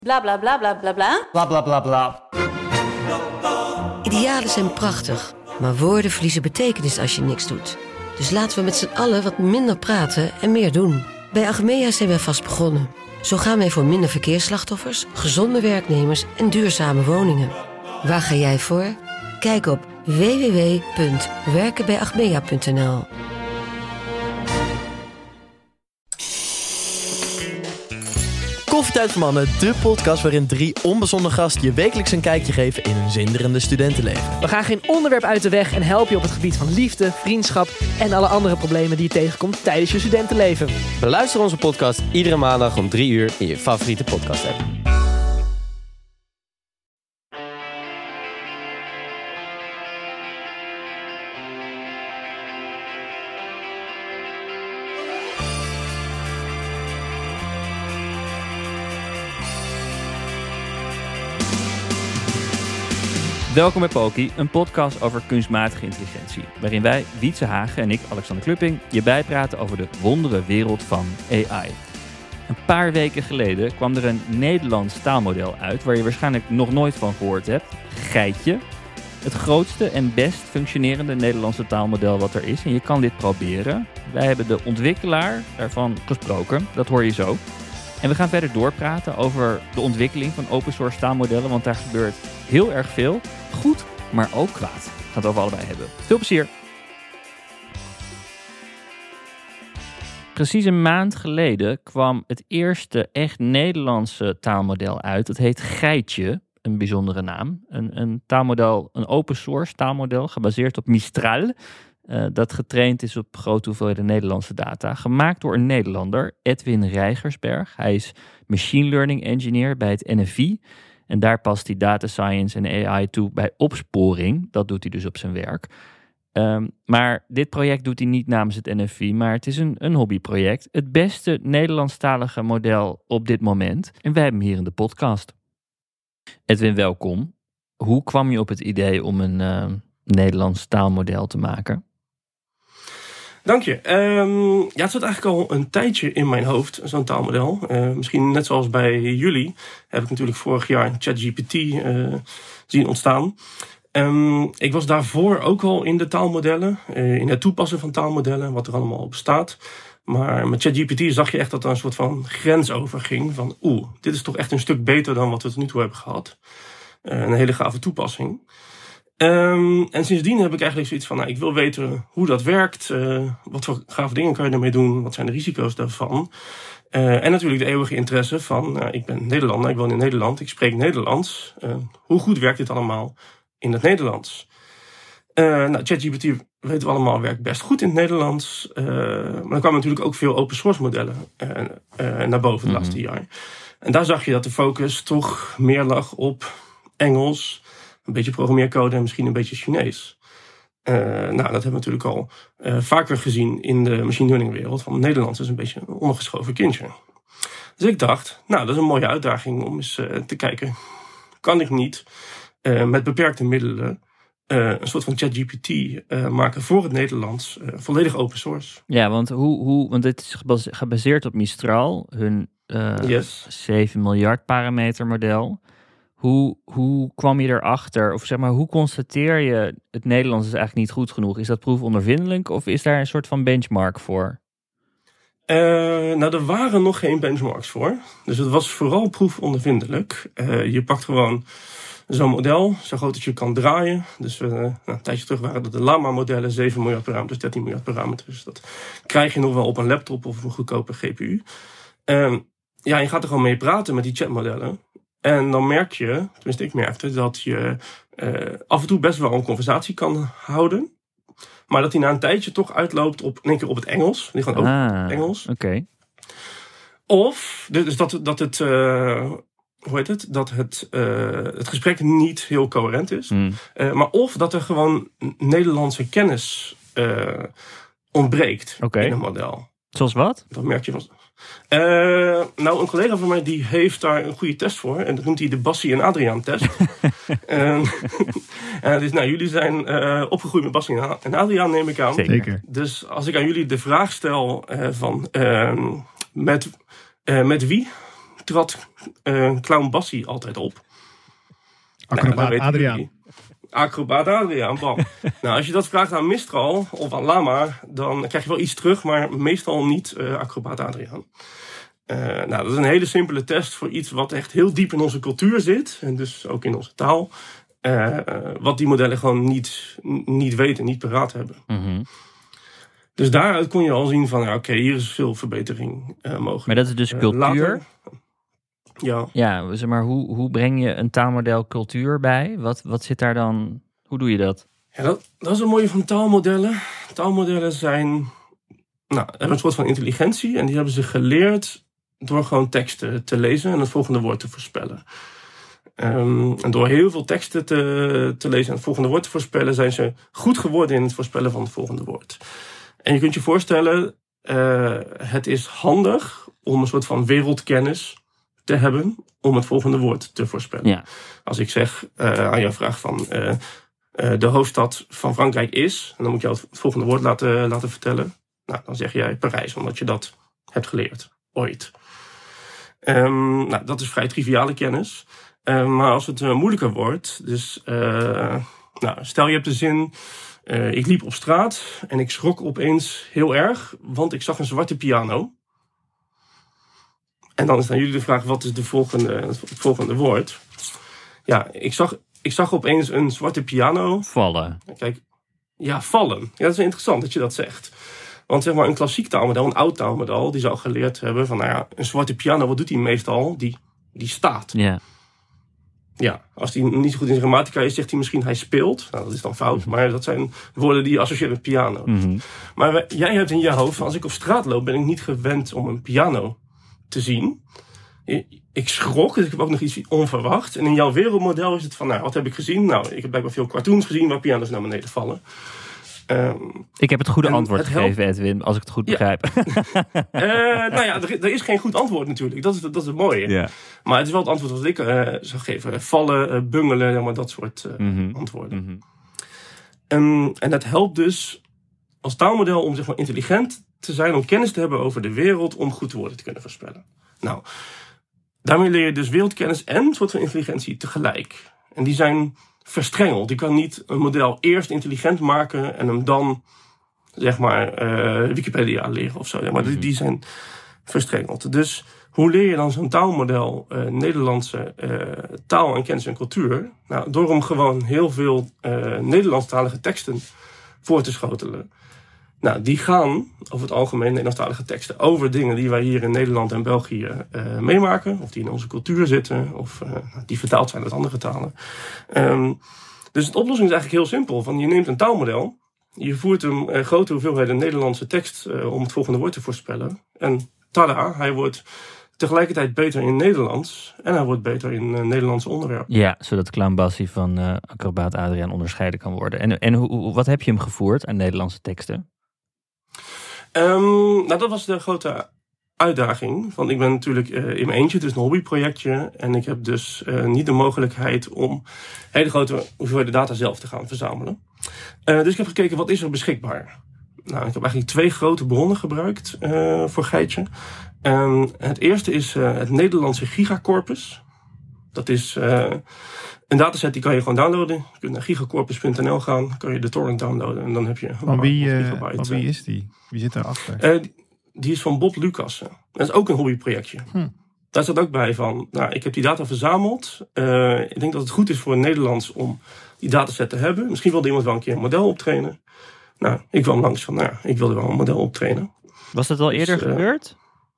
Bla bla bla bla bla bla. Bla bla bla bla. Idealen zijn prachtig, maar woorden verliezen betekenis als je niks doet. Dus laten we met z'n allen wat minder praten en meer doen. Bij Achmea zijn wij vast begonnen. Zo gaan wij voor minder verkeersslachtoffers, gezonde werknemers en duurzame woningen. Waar ga jij voor? Kijk op www.werkenbijachmea.nl. Koffietijd voor Mannen, de podcast waarin 3 onbezonnen gasten je wekelijks een kijkje geven in hun zinderende studentenleven. We gaan geen onderwerp uit de weg en helpen je op het gebied van liefde, vriendschap en alle andere problemen die je tegenkomt tijdens je studentenleven. Beluister onze podcast iedere maandag om 3 uur in je favoriete podcast app. Welkom bij Poki, een podcast over kunstmatige intelligentie. Waarin wij, Wietse Hagen en ik, Alexander Klupping, je bijpraten over de wondere wereld van AI. Een paar weken geleden kwam er een Nederlands taalmodel uit waar je waarschijnlijk nog nooit van gehoord hebt. Geitje. Het grootste en best functionerende Nederlandse taalmodel wat er is. En je kan dit proberen. Wij hebben de ontwikkelaar daarvan gesproken. Dat hoor je zo. En we gaan verder doorpraten over de ontwikkeling van open source taalmodellen, want daar gebeurt heel erg veel. Goed, maar ook kwaad. We gaan het over allebei hebben. Veel plezier! Precies een maand geleden kwam het eerste echt Nederlandse taalmodel uit. Het heet Geitje, een bijzondere naam. Een taalmodel, een open source taalmodel, gebaseerd op Mistral. Dat getraind is op grote hoeveelheden Nederlandse data. Gemaakt door een Nederlander, Edwin Rijgersberg. Hij is machine learning engineer bij het NFI. En daar past hij data science en AI toe bij opsporing. Dat doet hij dus op zijn werk. Maar dit project doet hij niet namens het NFI, maar het is een hobbyproject. Het beste Nederlandstalige model op dit moment. En wij hebben hem hier in de podcast. Edwin, welkom. Hoe kwam je op het idee om een Nederlands taalmodel te maken? Dank je. Het zat eigenlijk al een tijdje in mijn hoofd, zo'n taalmodel. Misschien net zoals bij jullie heb ik natuurlijk vorig jaar ChatGPT zien ontstaan. Ik was daarvoor ook al in de taalmodellen, in het toepassen van taalmodellen, wat er allemaal op staat. Maar met ChatGPT zag je echt dat er een soort van grens over ging. Van dit is toch echt een stuk beter dan wat we tot nu toe hebben gehad. Een hele gave toepassing. En sindsdien heb ik eigenlijk zoiets van, ik wil weten hoe dat werkt. Wat voor gave dingen kan je ermee doen? Wat zijn de risico's daarvan? En natuurlijk de eeuwige interesse van, ik ben Nederlander, ik woon in Nederland, ik spreek Nederlands. Hoe goed werkt dit allemaal in het Nederlands? ChatGPT, weten we allemaal, werkt best goed in het Nederlands. Maar er kwamen natuurlijk ook veel open source modellen naar boven het laatste jaar. En daar zag je dat de focus toch meer lag op Engels, een beetje programmeercode en misschien een beetje Chinees. Dat hebben we natuurlijk al vaker gezien in de machine learning wereld. Van Nederlands is een beetje een ondergeschoven kindje. Dus ik dacht, dat is een mooie uitdaging om eens te kijken. Kan ik niet met beperkte middelen een soort van ChatGPT maken voor het Nederlands, volledig open source. Ja, want dit is gebaseerd op Mistral, hun 7 miljard parameter model. Hoe kwam je erachter? Of zeg maar, hoe constateer je het Nederlands is eigenlijk niet goed genoeg? Is dat proefondervindelijk of is daar een soort van benchmark voor? Er waren nog geen benchmarks voor. Dus het was vooral proefondervindelijk. Je pakt gewoon zo'n model, zo groot dat je kan draaien. Dus een tijdje terug waren dat de Llama-modellen, 7 miljard parameters, 13 miljard parameters. Dat krijg je nog wel op een laptop of een goedkope GPU. Je gaat er gewoon mee praten met die chatmodellen. En dan merk je, tenminste ik merkte, dat je af en toe best wel een conversatie kan houden. Maar dat die na een tijdje toch uitloopt op in één keer op het Engels. Die gaan ook op het Engels. Okay. Of, dus dat het gesprek niet heel coherent is. Maar of dat er gewoon Nederlandse kennis ontbreekt in een model. Zoals wat? Dat merk je van. Een collega van mij die heeft daar een goede test voor. En dat noemt hij de Bassie en Adriaan test. Dus jullie zijn opgegroeid met Bassie en Adriaan, neem ik aan. Zeker. Dus als ik aan jullie de vraag stel met wie trad Clown Bassie altijd op. Acrobaat Adriaan. Acrobaat Adriaan, bam. Nou, als je dat vraagt aan Mistral of aan Lama, dan krijg je wel iets terug, maar meestal niet Acrobaat Adriaan. Dat is een hele simpele test voor iets wat echt heel diep in onze cultuur zit. En dus ook in onze taal. Wat die modellen gewoon niet weten, niet paraat hebben. Mm-hmm. Dus daaruit kon je al zien van, oké, hier is veel verbetering mogelijk. Maar dat is dus cultuur. Later, Ja, zeg maar, hoe breng je een taalmodel cultuur bij? Wat zit daar dan? Hoe doe je dat? Ja, dat is een mooie van taalmodellen. Taalmodellen hebben een soort van intelligentie. En die hebben ze geleerd door gewoon teksten te lezen en het volgende woord te voorspellen. En door heel veel teksten te lezen en het volgende woord te voorspellen, zijn ze goed geworden in het voorspellen van het volgende woord. En je kunt je voorstellen, het is handig om een soort van wereldkennis te hebben om het volgende woord te voorspellen. Ja. Als ik zeg aan jouw vraag van de hoofdstad van Frankrijk is, en dan moet je het volgende woord laten vertellen. Nou, dan zeg jij Parijs, omdat je dat hebt geleerd. Ooit. Dat is vrij triviale kennis. Maar als het moeilijker wordt, dus stel je hebt de zin, ik liep op straat en ik schrok opeens heel erg, want ik zag een zwarte piano. En dan is aan jullie de vraag, wat is het volgende woord? Ja, ik zag opeens een zwarte piano. Vallen. Kijk, ja, vallen. Ja, dat is interessant dat je dat zegt. Want zeg maar een klassiek taalmodel, een oud taalmodel, die zou geleerd hebben van, een zwarte piano, wat doet hij meestal? Die staat. Ja. Ja, als hij niet zo goed in zijn grammatica is, zegt hij misschien hij speelt. Nou, dat is dan fout, maar dat zijn woorden die je associeert met piano. Mm-hmm. Maar jij hebt in je hoofd, als ik op straat loop, ben ik niet gewend om een piano te zien. Ik schrok, dus ik heb ook nog iets onverwacht. En in jouw wereldmodel is het van, wat heb ik gezien? Nou, ik heb blijkbaar veel cartoons gezien waar piano's naar beneden vallen. Ik heb het goede antwoord gegeven, Edwin, als ik het goed begrijp. Er is geen goed antwoord natuurlijk. Dat is het mooie. Ja. Maar het is wel het antwoord wat ik zou geven. Vallen, bungelen, maar dat soort antwoorden. Mm-hmm. En dat helpt dus als taalmodel om zeg maar intelligent te zijn, om kennis te hebben over de wereld, om goed woorden te kunnen voorspellen. Nou, daarmee leer je dus wereldkennis en een soort van intelligentie tegelijk. En die zijn verstrengeld. Je kan niet een model eerst intelligent maken en hem dan, zeg maar, Wikipedia leren of zo. Ja, maar die zijn verstrengeld. Dus hoe leer je dan zo'n taalmodel Nederlandse taal en kennis en cultuur? Nou, door hem gewoon heel veel Nederlandstalige teksten voor te schotelen. Nou, die gaan over het algemeen Nederlandstalige teksten over dingen die wij hier in Nederland en België meemaken. Of die in onze cultuur zitten. Of die vertaald zijn uit andere talen. Dus de oplossing is eigenlijk heel simpel. Van je neemt een taalmodel. Je voert hem grote hoeveelheden Nederlandse tekst om het volgende woord te voorspellen. En tada, hij wordt tegelijkertijd beter in Nederlands. En hij wordt beter in Nederlandse onderwerpen. Ja, zodat Clown Bassie van Acrobaat Adriaan onderscheiden kan worden. En wat heb je hem gevoerd aan Nederlandse teksten? Dat was de grote uitdaging. Want ik ben natuurlijk in mijn eentje, het is een hobbyprojectje. En ik heb dus niet de mogelijkheid om hele grote hoeveelheden data zelf te gaan verzamelen. Dus ik heb gekeken, wat is er beschikbaar? Nou, ik heb eigenlijk 2 grote bronnen gebruikt voor Geitje. Het eerste is het Nederlandse gigacorpus. Dat is een dataset die kan je gewoon downloaden. Je kunt naar gigacorpus.nl gaan, kan je de torrent downloaden en dan heb je van wie is die? Wie zit daarachter? Die is van Bob Lucassen. Dat is ook een hobbyprojectje. Daar staat ook bij van, ik heb die data verzameld. Ik denk dat het goed is voor het Nederlands om die dataset te hebben. Misschien wilde iemand wel een keer een model optrainen. Nou, ik kwam langs van, ik wilde wel een model optrainen. Was dat al eerder gebeurd?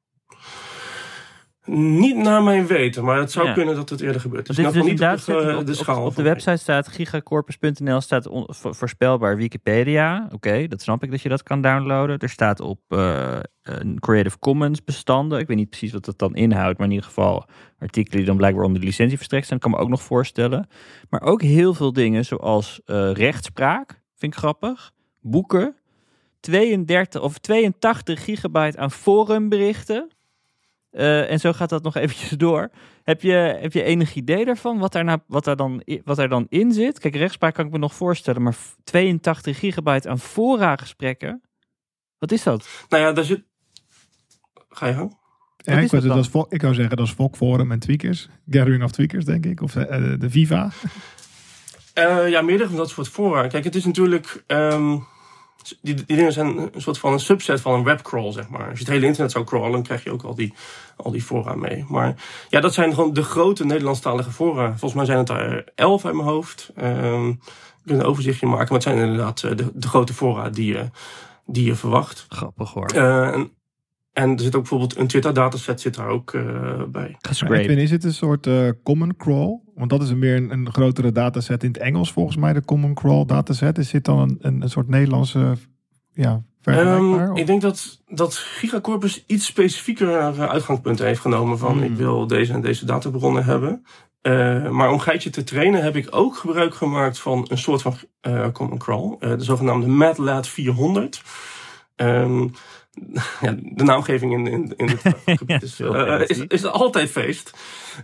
Niet naar mijn weten, maar het zou kunnen dat het eerder gebeurt. Dus dit is niet op de schaal. Op de website staat gigacorpus.nl staat voorspelbaar Wikipedia. Oké, dat snap ik dat je dat kan downloaden. Er staat op Creative Commons bestanden. Ik weet niet precies wat dat dan inhoudt, maar in ieder geval artikelen die dan blijkbaar onder de licentie verstrekt zijn. Dat kan me ook nog voorstellen. Maar ook heel veel dingen zoals rechtspraak, vind ik grappig. Boeken. 82 gigabyte aan forumberichten. En zo gaat dat nog eventjes door. Heb je enig idee daarvan? Wat er dan in zit? Kijk, rechtspraak kan ik me nog voorstellen. Maar 82 gigabyte aan fora-gesprekken? Wat is dat? Nou ja, daar zit... Ga je gang? Ja, ik zou zeggen, dat is VOC Forum en Tweakers. Gathering of Tweakers, denk ik. Of de Viva. Meerdere van dat soort fora. Kijk, het is natuurlijk... Die dingen zijn een soort van een subset van een webcrawl, zeg maar. Als je het hele internet zou crawlen, dan krijg je ook al die fora mee. Maar ja, dat zijn gewoon de grote Nederlandstalige fora. Volgens mij zijn het er 11 uit mijn hoofd. Ik kan een overzichtje maken, maar het zijn inderdaad de grote fora die je verwacht. Grappig hoor. En er zit ook bijvoorbeeld een Twitter-dataset zit daar ook bij. Edwin, is het een soort Common Crawl? Want dat is meer een grotere dataset in het Engels volgens mij, de Common Crawl dataset. Is dit dan een soort Nederlandse vergelijkbaar? Ik denk dat Gigacorpus iets specifieker uitgangspunten heeft genomen van ik wil deze en deze databronnen hebben. Maar om Geitje te trainen heb ik ook gebruik gemaakt van een soort van Common Crawl. De zogenaamde MATLAB 400. De naamgeving in het gebied is altijd feest.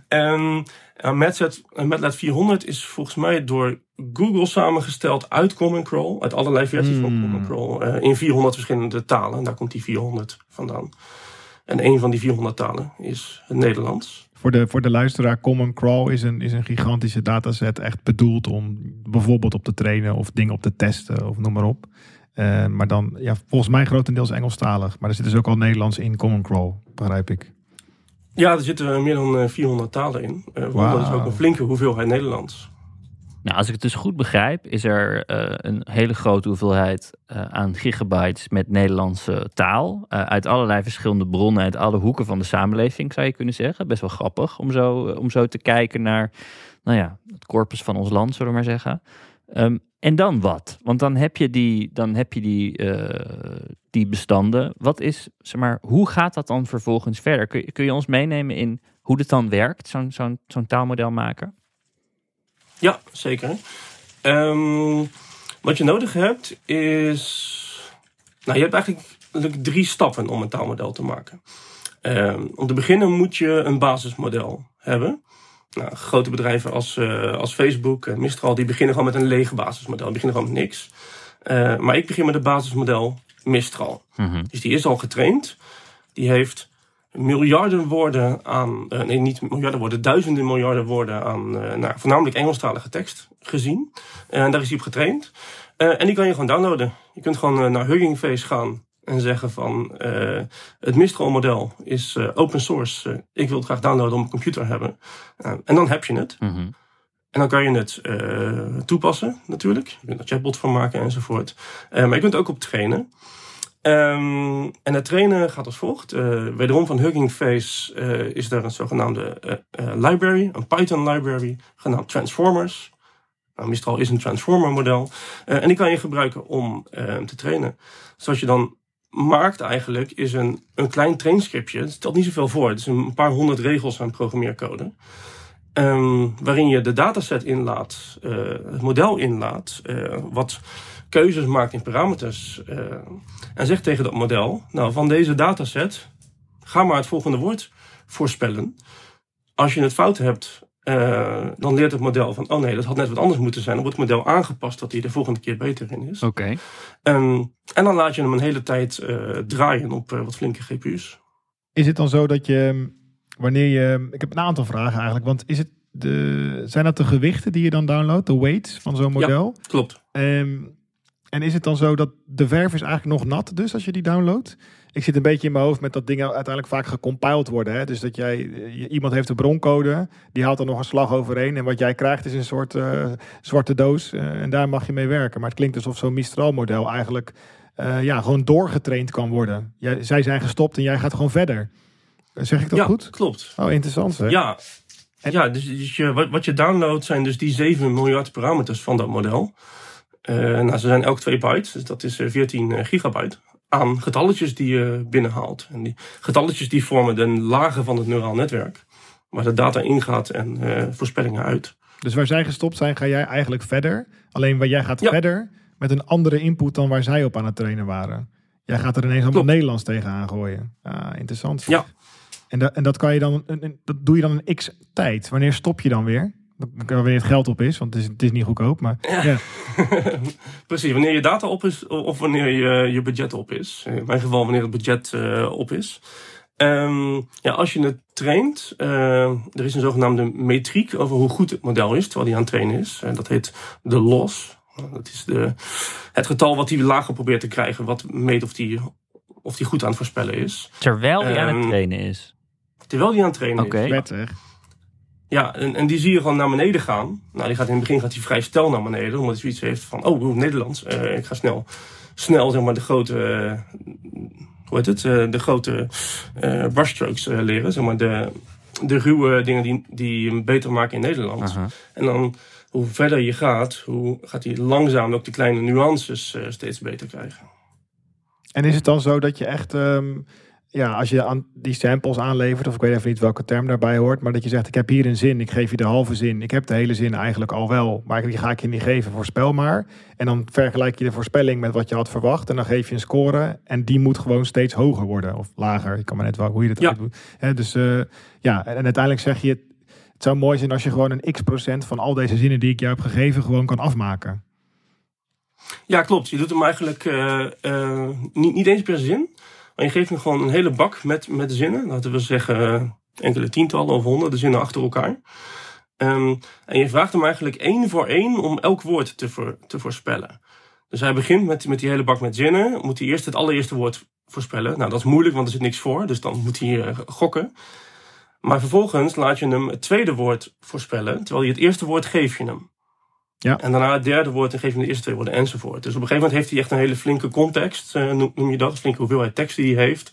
MATLAB 400 is volgens mij door Google samengesteld uit Common Crawl. Uit allerlei versies van Common Crawl. In 400 verschillende talen. En daar komt die 400 vandaan. En een van die 400 talen is het Nederlands. Voor de luisteraar, Common Crawl is een gigantische dataset. Echt bedoeld om bijvoorbeeld op te trainen of dingen op te testen of noem maar op. Maar dan, volgens mij grotendeels Engelstalig. Maar er zit dus ook al Nederlands in Common Crawl, begrijp ik. Ja, er zitten meer dan 400 talen in. Dat is ook een flinke hoeveelheid Nederlands. Nou, als ik het dus goed begrijp, is er een hele grote hoeveelheid aan gigabytes met Nederlandse taal. Uit allerlei verschillende bronnen, uit alle hoeken van de samenleving, zou je kunnen zeggen. Best wel grappig om zo te kijken naar het corpus van ons land, zullen we maar zeggen. En dan wat? Want dan heb je die bestanden. Wat is, hoe gaat dat dan vervolgens verder? Kun je ons meenemen in hoe dit dan werkt, zo'n taalmodel maken? Ja, zeker. Wat je nodig hebt is... je hebt eigenlijk 3 stappen om een taalmodel te maken. Om te beginnen moet je een basismodel hebben. Grote bedrijven als Facebook en Mistral, die beginnen gewoon met een leeg basismodel. Die beginnen gewoon met niks. Maar ik begin met het basismodel Mistral. Mm-hmm. Dus die is al getraind. Die heeft miljarden woorden aan... niet miljarden woorden, duizenden miljarden woorden aan... voornamelijk Engelstalige tekst gezien. En daar is hij op getraind. En die kan je gewoon downloaden. Je kunt gewoon naar Hugging Face gaan en zeggen van... het Mistral-model is open source. Ik wil het graag downloaden op mijn computer hebben. En dan heb je het. Mm-hmm. En dan kan je het toepassen natuurlijk. Je kunt er chatbot van maken enzovoort. Maar je kunt er ook op trainen. En het trainen gaat als volgt. Wederom van Hugging Face is er een zogenaamde library. Een Python library genaamd Transformers. Mistral is een transformer model. En die kan je gebruiken om te trainen. Dus wat je dan maakt eigenlijk is een klein trainscriptje. Het stelt niet zoveel voor. Het is een paar 100 regels aan programmeercode. Waarin je de dataset inlaat, het model inlaat, wat keuzes maakt in parameters. En zegt tegen dat model, van deze dataset, ga maar het volgende woord voorspellen. Als je het fout hebt, dan leert het model van, oh nee, dat had net wat anders moeten zijn. Dan wordt het model aangepast dat hij de volgende keer beter in is. Oké. En dan laat je hem een hele tijd draaien op wat flinke GPU's. Is het dan zo dat je... Ik heb een aantal vragen eigenlijk. Want zijn dat de gewichten die je dan downloadt? De weights van zo'n model? Ja, klopt. En is het dan zo dat de verf is eigenlijk nog nat dus als je die downloadt? Ik zit een beetje in mijn hoofd met dat dingen uiteindelijk vaak gecompiled worden. Hè? Dus dat iemand heeft de broncode, die haalt er nog een slag overheen. En wat jij krijgt is een soort zwarte doos. En daar mag je mee werken. Maar het klinkt alsof zo'n Mistral-model eigenlijk gewoon doorgetraind kan worden. Zij zijn gestopt en jij gaat gewoon verder. Zeg ik dat goed? Ja, klopt. Oh, interessant hè? Ja, dus wat je downloadt zijn dus die 7 miljard parameters van dat model. Ze zijn elk 2 byte, dus dat is 14 gigabyte aan getalletjes die je binnenhaalt. En die getalletjes die vormen de lagen van het neuraal netwerk, waar de data ingaat en voorspellingen uit. Dus waar zij gestopt zijn, ga jij eigenlijk verder. Alleen waar jij gaat verder met een andere input dan waar zij op aan het trainen waren. Jij gaat er ineens allemaal Nederlands tegenaan gooien. Interessant. Ja. En dat kan je dan, dat doe je dan een x tijd. Wanneer stop je dan weer? Wanneer het geld op is, want het is niet goedkoop. Maar, ja. Precies, wanneer je data op is of wanneer je budget op is. In mijn geval wanneer het budget op is. Als je het traint, er is een zogenaamde metriek over hoe goed het model is, terwijl die aan het trainen is. Dat heet de loss. Dat is het getal wat die lager probeert te krijgen, wat meet of die goed aan het voorspellen is. Terwijl hij aan het trainen is? Terwijl die aan het trainen Oké. is. Prettig. Ja, en die zie je gewoon naar beneden gaan. Nou, in het begin gaat hij vrij snel naar beneden, omdat hij zoiets heeft van, Nederlands, ik ga snel zeg maar de grote, de grote brushstrokes leren, zeg maar de ruwe dingen die hem beter maken in Nederlands. Aha. En dan, hoe verder je gaat, hoe gaat hij langzaam ook die kleine nuances steeds beter krijgen. En is het dan zo dat je echt, als je aan die samples aanlevert, of ik weet even niet welke term daarbij hoort, maar dat je zegt, ik heb hier een zin, ik geef je de halve zin, ik heb de hele zin eigenlijk al wel, maar die ga ik je niet geven, voorspel maar. En dan vergelijk je de voorspelling met wat je had verwacht en dan geef je een score en die moet gewoon steeds hoger worden, of lager, je kan maar net wel hoe je dat doet. Dus en uiteindelijk zeg je, het zou mooi zijn als je gewoon een x% van al deze zinnen die ik jou heb gegeven gewoon kan afmaken. Ja, klopt. Je doet hem eigenlijk niet eens per zin. Maar je geeft hem gewoon een hele bak met zinnen. Laten we zeggen enkele tientallen of honderden zinnen achter elkaar. En je vraagt hem eigenlijk 1 voor 1 om elk woord te voorspellen. Dus hij begint met die hele bak met zinnen. Moet hij eerst het allereerste woord voorspellen. Nou, dat is moeilijk, want er zit niks voor. Dus dan moet hij gokken. Maar vervolgens laat je hem het tweede woord voorspellen. Terwijl je het eerste woord geef je hem. Ja. En daarna het derde woord en geef je hem de eerste 2 woorden enzovoort. Dus op een gegeven moment heeft hij echt een hele flinke context. Noem je dat? Een flinke hoeveelheid tekst die hij heeft.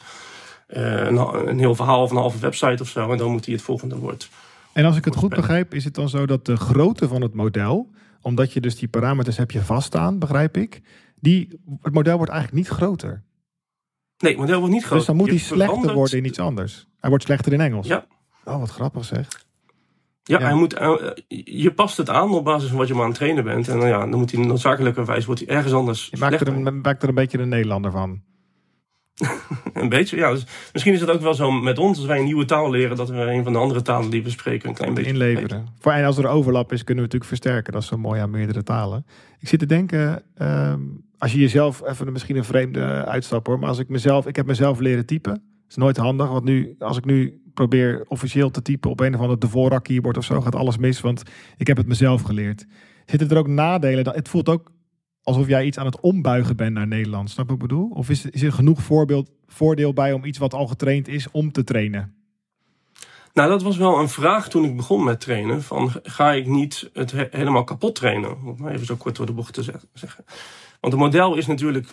Een heel verhaal of een halve website of zo. En dan moet hij het volgende woord. En als ik het goed begrijp, is het dan zo dat de grootte van het model, omdat je dus die parameters heb je vaststaan, begrijp ik, het model wordt eigenlijk niet groter. Nee, het model wordt niet groter. Dus dan moet hij slechter worden in iets anders. Hij wordt slechter in Engels. Ja. Oh, wat grappig zeg. Ja. Je past het aan op basis van wat je maar aan het trainen bent. En dan moet hij noodzakelijkerwijs wordt hij ergens anders. Je maakt er een beetje een Nederlander van. Een beetje, ja. Dus misschien is het ook wel zo met ons, als wij een nieuwe taal leren, dat we een van de andere talen die we spreken een klein beetje inleveren. En als er overlap is, kunnen we natuurlijk versterken. Dat is zo mooi aan meerdere talen. Ik zit te denken, als je jezelf, even misschien een vreemde uitstap hoor, maar ik heb mezelf leren typen. Dat is nooit handig, want als ik nu probeer officieel te typen op een of ander Dvorak keyboard of zo, gaat alles mis, want ik heb het mezelf geleerd. Zitten er ook nadelen? Het voelt ook alsof jij iets aan het ombuigen bent naar Nederlands. Snap je wat ik bedoel? Of is er genoeg voordeel bij om iets wat al getraind is, om te trainen? Nou, dat was wel een vraag toen ik begon met trainen. Van, ga ik niet het helemaal kapot trainen? Om maar even zo kort door de bocht te zeggen. Want het model is natuurlijk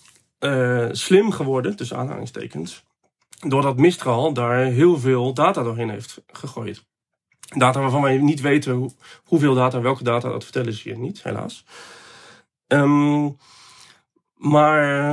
slim geworden, tussen aanhalingstekens, doordat Mistral daar heel veel data doorheen heeft gegooid. Data waarvan wij niet weten hoeveel data, welke data, dat vertellen ze je niet, helaas. Maar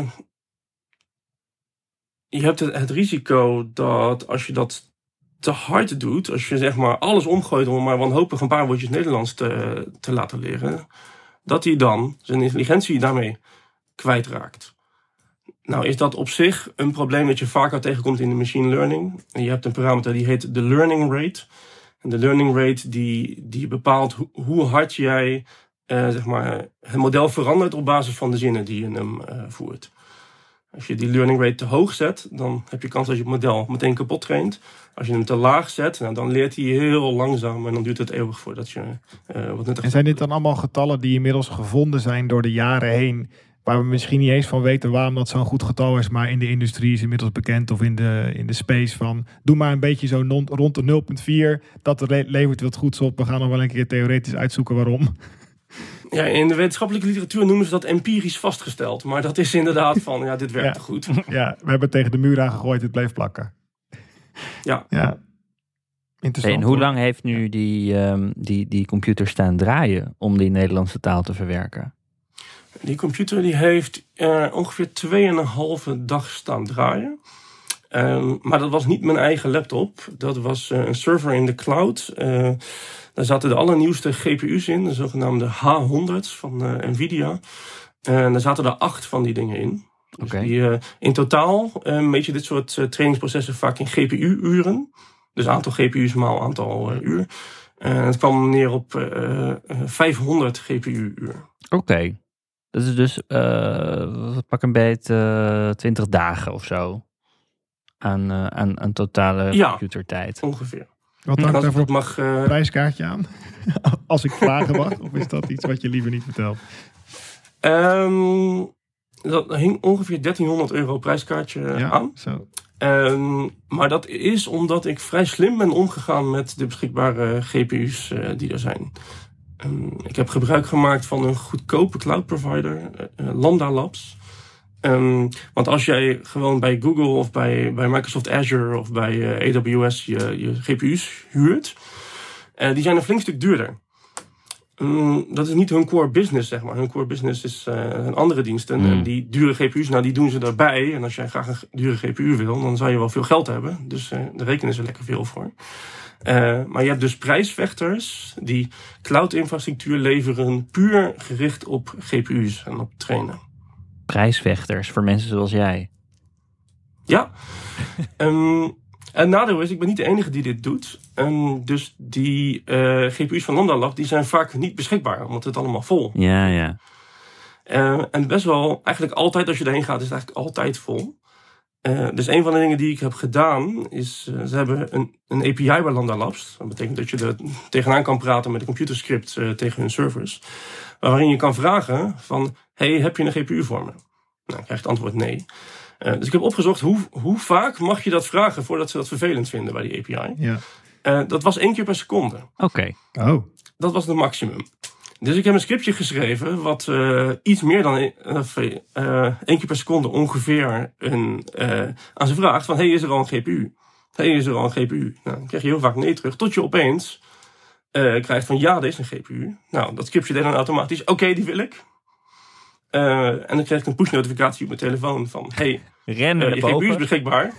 je hebt het risico dat als je dat te hard doet, als je zeg maar alles omgooit om maar wanhopig een paar woordjes Nederlands te laten leren, dat hij dan zijn intelligentie daarmee kwijtraakt. Nou is dat op zich een probleem dat je vaker tegenkomt in de machine learning. En je hebt een parameter die heet de learning rate. En de learning rate die bepaalt hoe hard jij zeg maar, het model verandert op basis van de zinnen die je hem voert. Als je die learning rate te hoog zet, dan heb je kans dat je het model meteen kapot traint. Als je hem te laag zet, dan leert hij heel langzaam en dan duurt het eeuwig voordat je wat nuttig. En zijn dit dan allemaal getallen die inmiddels gevonden zijn door de jaren heen, waar we misschien niet eens van weten waarom dat zo'n goed getal is, maar in de industrie is inmiddels bekend of in de space van, doe maar een beetje zo rond de 0,4, dat levert wat goeds op. We gaan nog wel een keer theoretisch uitzoeken waarom. Ja, in de wetenschappelijke literatuur noemen ze dat empirisch vastgesteld. Maar dat is inderdaad van, dit werkt goed. Ja, we hebben het tegen de muur aangegooid, het bleef plakken. Ja. Interessant. En hoe lang heeft nu die computer staan draaien om die Nederlandse taal te verwerken? Die computer die heeft ongeveer 2,5 dag staan draaien. Maar dat was niet mijn eigen laptop. Dat was een server in de cloud. Daar zaten de allernieuwste GPU's in, de zogenaamde H100's van Nvidia. En daar zaten er 8 van die dingen in. Dus in totaal meet je dit soort trainingsprocessen vaak in GPU-uren. Dus aantal GPU's maal aantal uur. Het kwam neer op 500 GPU-uur. Oké. Dat is dus pak een beet 20 dagen of zo. aan totale Ja. computertijd. Ongeveer. Wat En hangt als daar ik voor dat mag... prijskaartje aan? Als ik vragen mag? Of is dat iets wat je liever niet vertelt? Dat hing ongeveer €1300 prijskaartje aan. Zo. Maar dat is omdat ik vrij slim ben omgegaan met de beschikbare GPU's die er zijn. Ik heb gebruik gemaakt van een goedkope cloud provider, Lambda Labs. Want als jij gewoon bij Google of bij Microsoft Azure of bij AWS je GPU's huurt, die zijn een flink stuk duurder. Dat is niet hun core business, zeg maar. Hun core business is een andere diensten. En die dure GPU's, die doen ze daarbij. En als jij graag een dure GPU wil, dan zou je wel veel geld hebben. Dus daar rekenen ze lekker veel voor. Maar je hebt dus prijsvechters die cloud-infrastructuur leveren puur gericht op GPU's en op trainen. Prijsvechters voor mensen zoals jij. Ja. En het nadeel is, ik ben niet de enige die dit doet. Dus die GPU's van Lambda Lab, die zijn vaak niet beschikbaar, omdat het allemaal vol. Ja. En best wel, eigenlijk altijd als je erheen gaat, is het eigenlijk altijd vol. Dus een van de dingen die ik heb gedaan, is ze hebben een API bij Lambda Labs. Dat betekent dat je er tegenaan kan praten met een computerscript tegen hun servers. Waarin je kan vragen van, hey, heb je een GPU voor me? Nou, dan krijg je het antwoord nee. Dus ik heb opgezocht, hoe vaak mag je dat vragen voordat ze dat vervelend vinden bij die API? Ja. Dat was 1 keer per seconde. Oké. Oh. Dat was het maximum. Dus ik heb een scriptje geschreven wat iets meer dan 1 keer per seconde ongeveer aan ze vraagt van, hey, is er al een GPU? Hey, is er al een GPU? Nou, dan krijg je heel vaak nee terug, tot je opeens krijgt van, ja, er is een GPU. Nou, dat scriptje deed dan automatisch, oké, die wil ik. En dan kreeg ik een push-notificatie op mijn telefoon van, hey, Rennen je GPU is beschikbaar.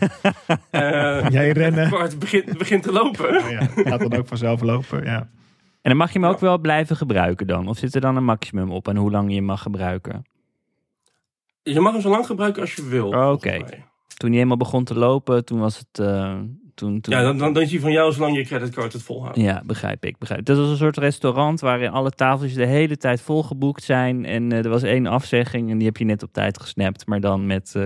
Jij rennen. Maar het begint te lopen. Oh ja, gaat dan ook vanzelf lopen, ja. En dan mag je hem ook wel blijven gebruiken dan? Of zit er dan een maximum op en hoe lang je hem mag gebruiken? Je mag hem zo lang gebruiken als je wil. Oké. Toen hij eenmaal begon te lopen, toen was het... Toen... Ja, dan is hij van jou zolang je creditcard het volhoudt. Ja, begrijp ik. Dat was een soort restaurant waarin alle tafeltjes de hele tijd volgeboekt zijn. En er was 1 afzegging en die heb je net op tijd gesnapt. Maar dan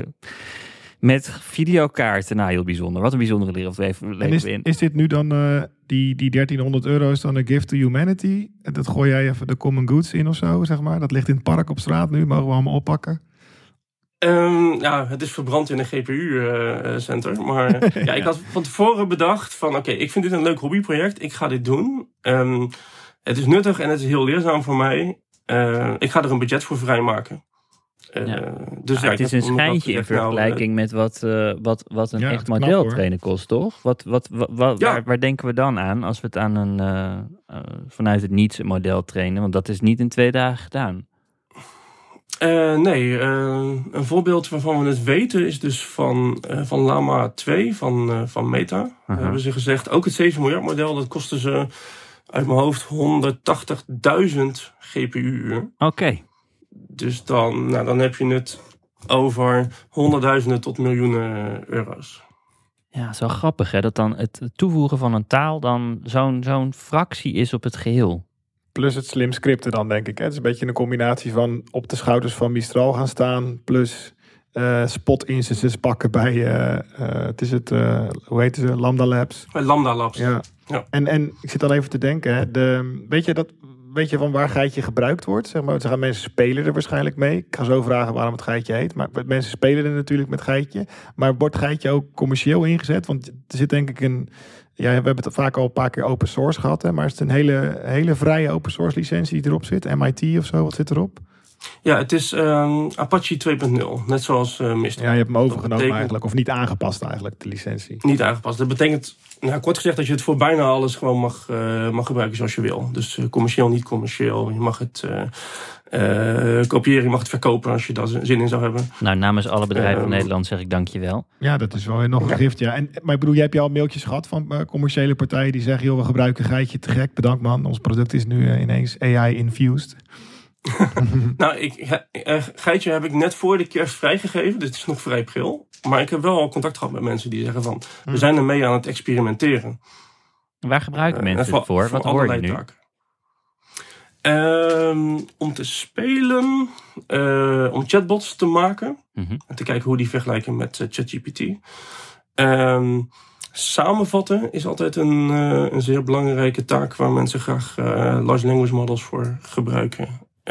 met videokaarten. Nou, heel bijzonder. Wat een bijzondere wereld leven we in. Is dit nu dan die €1300 is dan een gift to humanity? En dat gooi jij even de common goods in of zo, zeg maar? Dat ligt in het park op straat nu, mogen we allemaal oppakken? Ja, het is verbrand in een GPU-center. Maar ja, ik had van tevoren bedacht van, oké, ik vind dit een leuk hobbyproject. Ik ga dit doen. Het is nuttig en het is heel leerzaam voor mij. Ik ga er een budget voor vrijmaken. Dus het is een schijntje in vergelijking met wat een echt model trainen kost, toch? Waar denken we dan aan als we het aan vanuit het niets een model trainen? Want dat is niet in 2 dagen gedaan. Nee, een voorbeeld waarvan we het weten is dus van Llama 2 van Meta. Hebben ze gezegd, ook het 7 miljard model, dat kostte ze uit mijn hoofd 180.000 GPU-uur. Oké. Dus dan heb je het over honderdduizenden tot miljoenen euro's. Ja, zo grappig hè, dat dan het toevoegen van een taal dan zo'n fractie is op het geheel. Plus het slim scripten dan, denk ik. Hè? Het is een beetje een combinatie van op de schouders van Mistral gaan staan, plus spot instances pakken bij, hoe heet ze, Lambda Labs. Bij Lambda Labs. Ja. En ik zit dan even te denken, hè, weet je van waar geitje gebruikt wordt? Zeg maar, gaan mensen spelen er waarschijnlijk mee. Ik ga zo vragen waarom het geitje heet. Maar mensen spelen er natuurlijk met geitje. Maar wordt geitje ook commercieel ingezet? Want er zit denk ik we hebben het vaak al een paar keer open source gehad. Hè, maar is het een hele vrije open source licentie die erop zit? MIT of zo, wat zit erop? Ja, het is Apache 2.0. Net zoals Mistral. Ja, je hebt hem overgenomen eigenlijk. Of niet aangepast eigenlijk, de licentie. Niet aangepast. Dat betekent, kort gezegd, dat je het voor bijna alles gewoon mag gebruiken zoals je wil. Dus commercieel, niet commercieel. Je mag het kopiëren, je mag het verkopen als je daar zin in zou hebben. Nou, namens alle bedrijven van Nederland zeg ik dankjewel. Ja, dat is wel nog een gift, ja. Maar ik bedoel, jij hebt al mailtjes gehad van commerciële partijen die zeggen, joh, we gebruiken geitje, te gek, bedankt man. Ons product is nu ineens AI-infused. Nou, geitje heb ik net voor de kerst vrijgegeven, dus het is nog vrij pril. Maar ik heb wel contact gehad met mensen die zeggen van, we zijn ermee aan het experimenteren. Waar gebruiken mensen het voor? Wat hoor je nu? Taken. Om te spelen, om chatbots te maken. En te kijken hoe die vergelijken met ChatGPT. Samenvatten is altijd een zeer belangrijke taak waar mensen graag large language models voor gebruiken.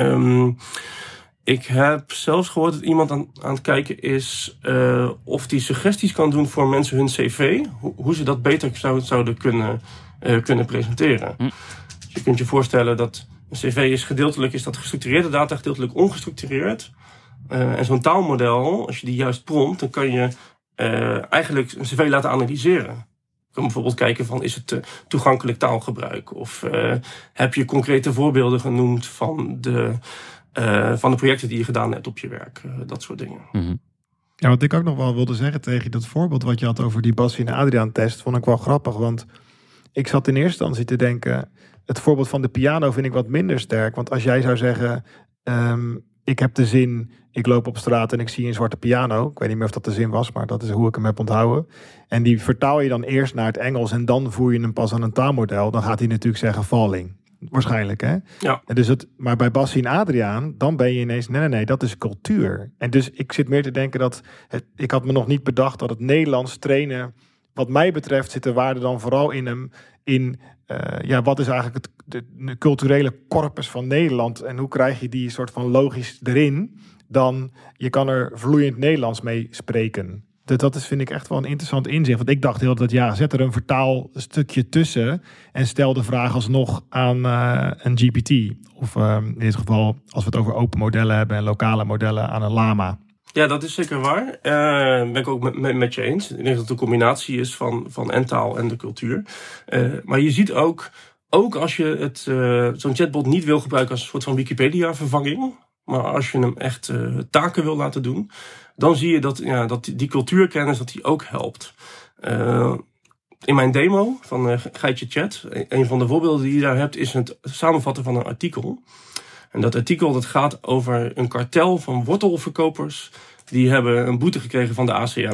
Ik heb zelfs gehoord dat iemand aan het kijken is of die suggesties kan doen voor mensen hun cv. Hoe ze dat beter zouden kunnen presenteren. Dus je kunt je voorstellen dat een cv gedeeltelijk is dat gestructureerde data, gedeeltelijk ongestructureerd. En zo'n taalmodel, als je die juist prompt, dan kan je eigenlijk een cv laten analyseren. Je kan bijvoorbeeld kijken van, is het toegankelijk taalgebruik? Of heb je concrete voorbeelden genoemd van de projecten die je gedaan hebt op je werk? Dat soort dingen. Mm-hmm. Ja, wat ik ook nog wel wilde zeggen tegen dat voorbeeld wat je had over die Bassi en Adriaan test, vond ik wel grappig. Want ik zat in eerste instantie te denken, het voorbeeld van de piano vind ik wat minder sterk. Want als jij zou zeggen, ik heb de zin, ik loop op straat en ik zie een zwarte piano. Ik weet niet meer of dat de zin was, maar dat is hoe ik hem heb onthouden. En die vertaal je dan eerst naar het Engels en dan voer je hem pas aan een taalmodel. Dan gaat hij natuurlijk zeggen falling. Waarschijnlijk, hè? Ja. En dus maar bij Bassi en Adriaan, dan ben je ineens, nee, dat is cultuur. En dus ik zit meer te denken dat, ik had me nog niet bedacht dat het Nederlands trainen, wat mij betreft, zit de waarde dan vooral in hem, wat is eigenlijk de culturele corpus van Nederland en hoe krijg je die soort van logisch erin, dan je kan er vloeiend Nederlands mee spreken. Dat is, vind ik, echt wel een interessant inzicht. Want ik dacht heel dat, zet er een vertaalstukje tussen en stel de vraag alsnog aan een GPT. Of in dit geval, als we het over open modellen hebben en lokale modellen, aan een Llama. Ja, dat is zeker waar. Ben ik ook met je eens. Ik denk dat het een combinatie is van en taal en de cultuur. Maar je ziet ook als je zo'n chatbot niet wil gebruiken als een soort van Wikipedia-vervanging, maar als je hem echt taken wil laten doen, dan zie je dat die cultuurkennis dat die ook helpt. In mijn demo van Geitje Chat, een van de voorbeelden die je daar hebt, is het samenvatten van een artikel. En dat artikel dat gaat over een kartel van wortelverkopers. Die hebben een boete gekregen van de ACM.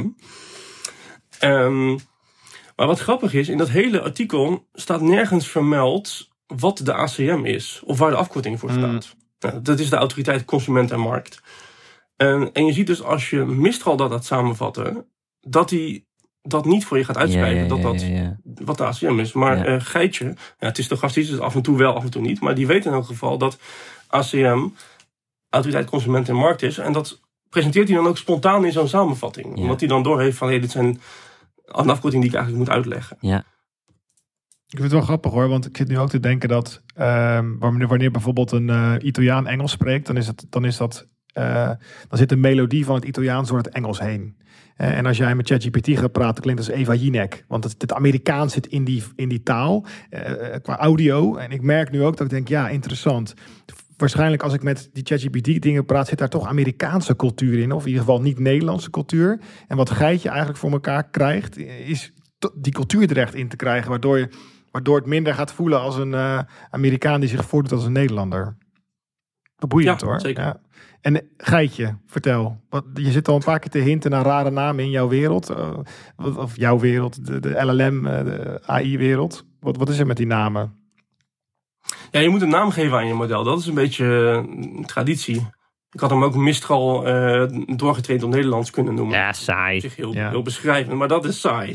Maar wat grappig is, in dat hele artikel staat nergens vermeld wat de ACM is. Of waar de afkorting voor staat. Dat is de Autoriteit Consument en Markt. En je ziet dus als je Mistral dat gaat samenvatten, dat hij dat niet voor je gaat uitschrijven, wat de ACM is. Maar Geitje, het is stochastisch, dus af en toe wel, af en toe niet. Maar die weet in elk geval dat ACM, Autoriteit Consument en Markt is. En dat presenteert hij dan ook spontaan in zo'n samenvatting. Ja. Omdat hij dan doorheeft van, dit zijn een afkorting die ik eigenlijk moet uitleggen. Ja. Ik vind het wel grappig hoor, want ik zit nu ook te denken dat wanneer bijvoorbeeld een Italiaan Engels spreekt, dan zit de melodie van het Italiaans door het Engels heen. En als jij met ChatGPT gaat praten, klinkt als Eva Jinek. Want het Amerikaans zit in die taal, qua audio. En ik merk nu ook dat ik denk, interessant. Waarschijnlijk als ik met die ChatGPT dingen praat, zit daar toch Amerikaanse cultuur in. Of in ieder geval niet Nederlandse cultuur. En wat Geitje eigenlijk voor elkaar krijgt, is die cultuur er echt in te krijgen. Waardoor het minder gaat voelen als een Amerikaan die zich voordoet als een Nederlander. Boeiend hoor. Zeker. Ja. En Geitje, vertel. Je zit al een paar keer te hinten naar rare namen in jouw wereld. Of jouw wereld, de LLM, de AI-wereld. Wat is er met die namen? Ja, je moet een naam geven aan je model. Dat is een beetje traditie. Ik had hem ook Mistral doorgetraind op Nederlands kunnen noemen. Ja, saai. Zich heel beschrijvend, maar dat is saai.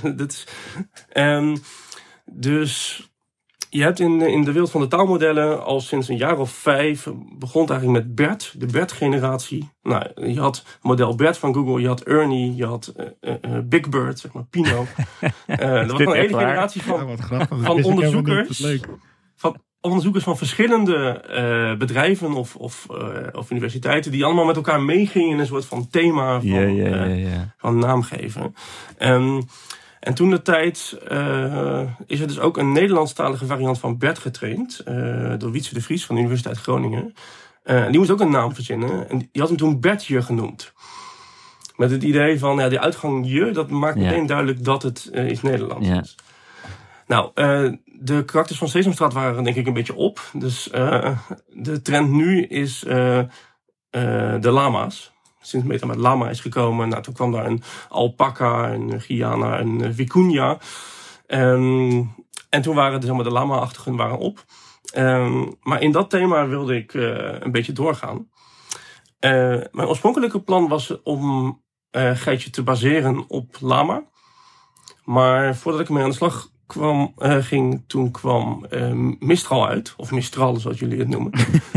Dus je hebt in de wereld van de taalmodellen al sinds een jaar of 5... begon het eigenlijk met BERT, de BERT-generatie. Nou, je had model BERT van Google, je had Ernie, je had Big Bird, zeg maar, Pino. Dat was een hele generatie van onderzoekers. Onderzoekers van verschillende bedrijven of universiteiten die allemaal met elkaar meegingen in een soort van thema van naamgeven. En toen de tijd is er dus ook een Nederlandstalige variant van BERT getraind door Wietse de Vries van de Universiteit Groningen. Die moest ook een naam verzinnen en die had hem toen Bertje genoemd. Met het idee van die uitgang je, dat maakt meteen duidelijk dat het iets Nederlands is. Nou, de karakters van Sesamstraat waren denk ik een beetje op. Dus de trend nu is de lama's. Sinds Meta met lama is gekomen, toen kwam daar een alpaca, een Guyana, een vicuña. En toen waren de lama-achtigen waren op. Maar in dat thema wilde ik een beetje doorgaan. Mijn oorspronkelijke plan was om Geitje te baseren op lama. Maar voordat ik ermee aan de slag ging, toen kwam Mistral uit. Of Mistral, zoals jullie het noemen.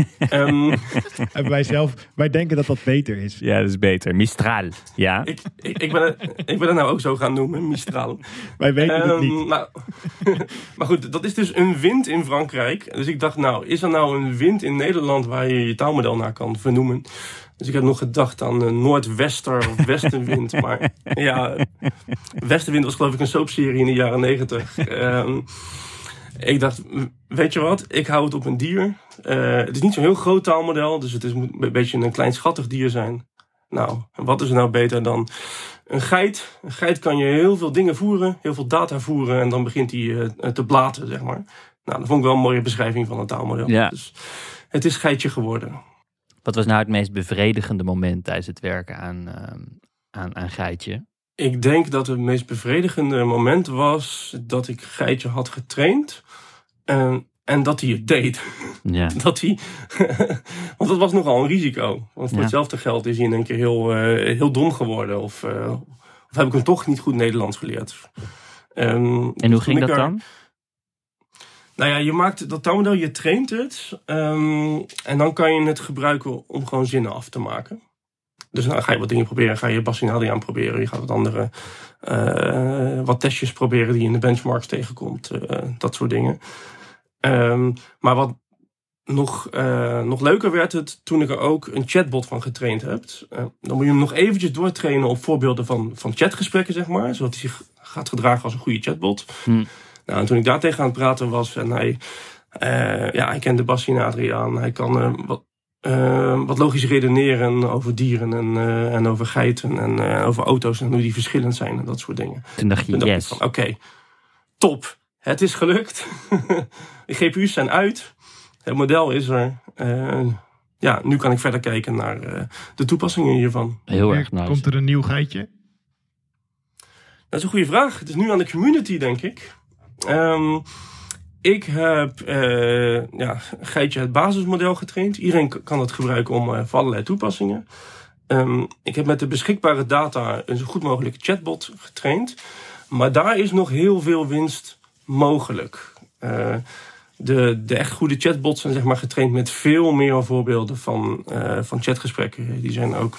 En wij denken dat dat beter is. Ja, dat is beter. Mistral, ja. Ik ben het nou ook zo gaan noemen, Mistral. Wij weten het niet. Maar goed, dat is dus een wind in Frankrijk. Dus ik dacht, is er nou een wind in Nederland waar je je taalmodel naar kan vernoemen? Dus ik heb nog gedacht aan noordwester of westenwind. Maar ja, westenwind was geloof ik een soapserie in de jaren 90. Ik dacht, weet je wat, ik hou het op een dier. Het is niet zo'n heel groot taalmodel, dus het moet een beetje een kleinschattig dier zijn. Nou, wat is er nou beter dan een geit? Een geit kan je heel veel dingen voeren, heel veel data voeren en dan begint hij te blaten, zeg maar. Nou, dat vond ik wel een mooie beschrijving van een taalmodel. Ja. Dus het is geitje geworden. Wat was nou het meest bevredigende moment tijdens het werken aan Geitje? Ik denk dat het meest bevredigende moment was dat ik Geitje had getraind en dat hij het deed. Ja. Want dat was nogal een risico. Want voor hetzelfde geld is hij in een keer heel dom geworden. Of heb ik hem toch niet goed Nederlands geleerd. En hoe ging dat dan? Nou ja, je maakt dat taalmodel, je traint het. En dan kan je het gebruiken om gewoon zinnen af te maken. Dus dan ga je wat dingen proberen. Ga je Bassinadiaan proberen. Je gaat wat andere wat testjes proberen die je in de benchmarks tegenkomt. Dat soort dingen. Maar wat nog leuker werd het toen ik er ook een chatbot van getraind heb. Dan moet je hem nog eventjes doortrainen op voorbeelden van chatgesprekken, zeg maar. Zodat hij zich gaat gedragen als een goede chatbot. Nou, en toen ik daar tegen aan het praten was en hij kende Bassie en Adriaan. Hij kan wat logisch redeneren over dieren en over geiten en over auto's en hoe die verschillend zijn en dat soort dingen. Toen dacht je, yes. Oké, top. Het is gelukt. De GPU's zijn uit. Het model is er. Nu kan ik verder kijken naar de toepassingen hiervan. Heel erg nice. Komt er een nieuw geitje? Dat is een goede vraag. Het is nu aan de community, denk ik. Ik heb Geitje het basismodel getraind. Iedereen kan het gebruiken voor allerlei toepassingen. Ik heb met de beschikbare data een zo goed mogelijke chatbot getraind. Maar daar is nog heel veel winst mogelijk. De echt goede chatbots zijn zeg maar getraind met veel meer voorbeelden van chatgesprekken. Die zijn ook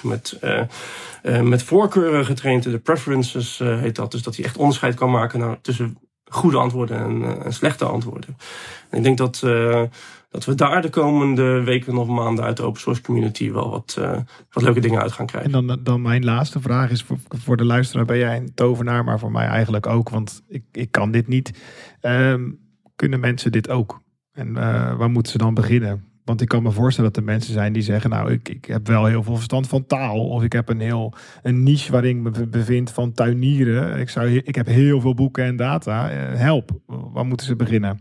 met voorkeuren getraind. De preferences heet dat. Dus dat hij echt onderscheid kan maken tussen goede antwoorden en slechte antwoorden. En ik denk dat we daar de komende weken of maanden uit de open source community wel wat leuke dingen uit gaan krijgen. En dan mijn laatste vraag is voor de luisteraar, ben jij een tovenaar, maar voor mij eigenlijk ook, want ik kan dit niet. Kunnen mensen dit ook? En waar moeten ze dan beginnen? Want ik kan me voorstellen dat er mensen zijn die zeggen, nou, ik heb wel heel veel verstand van taal. Of ik heb een niche waarin ik me bevind van tuinieren. Ik heb heel veel boeken en data. Help, waar moeten ze beginnen?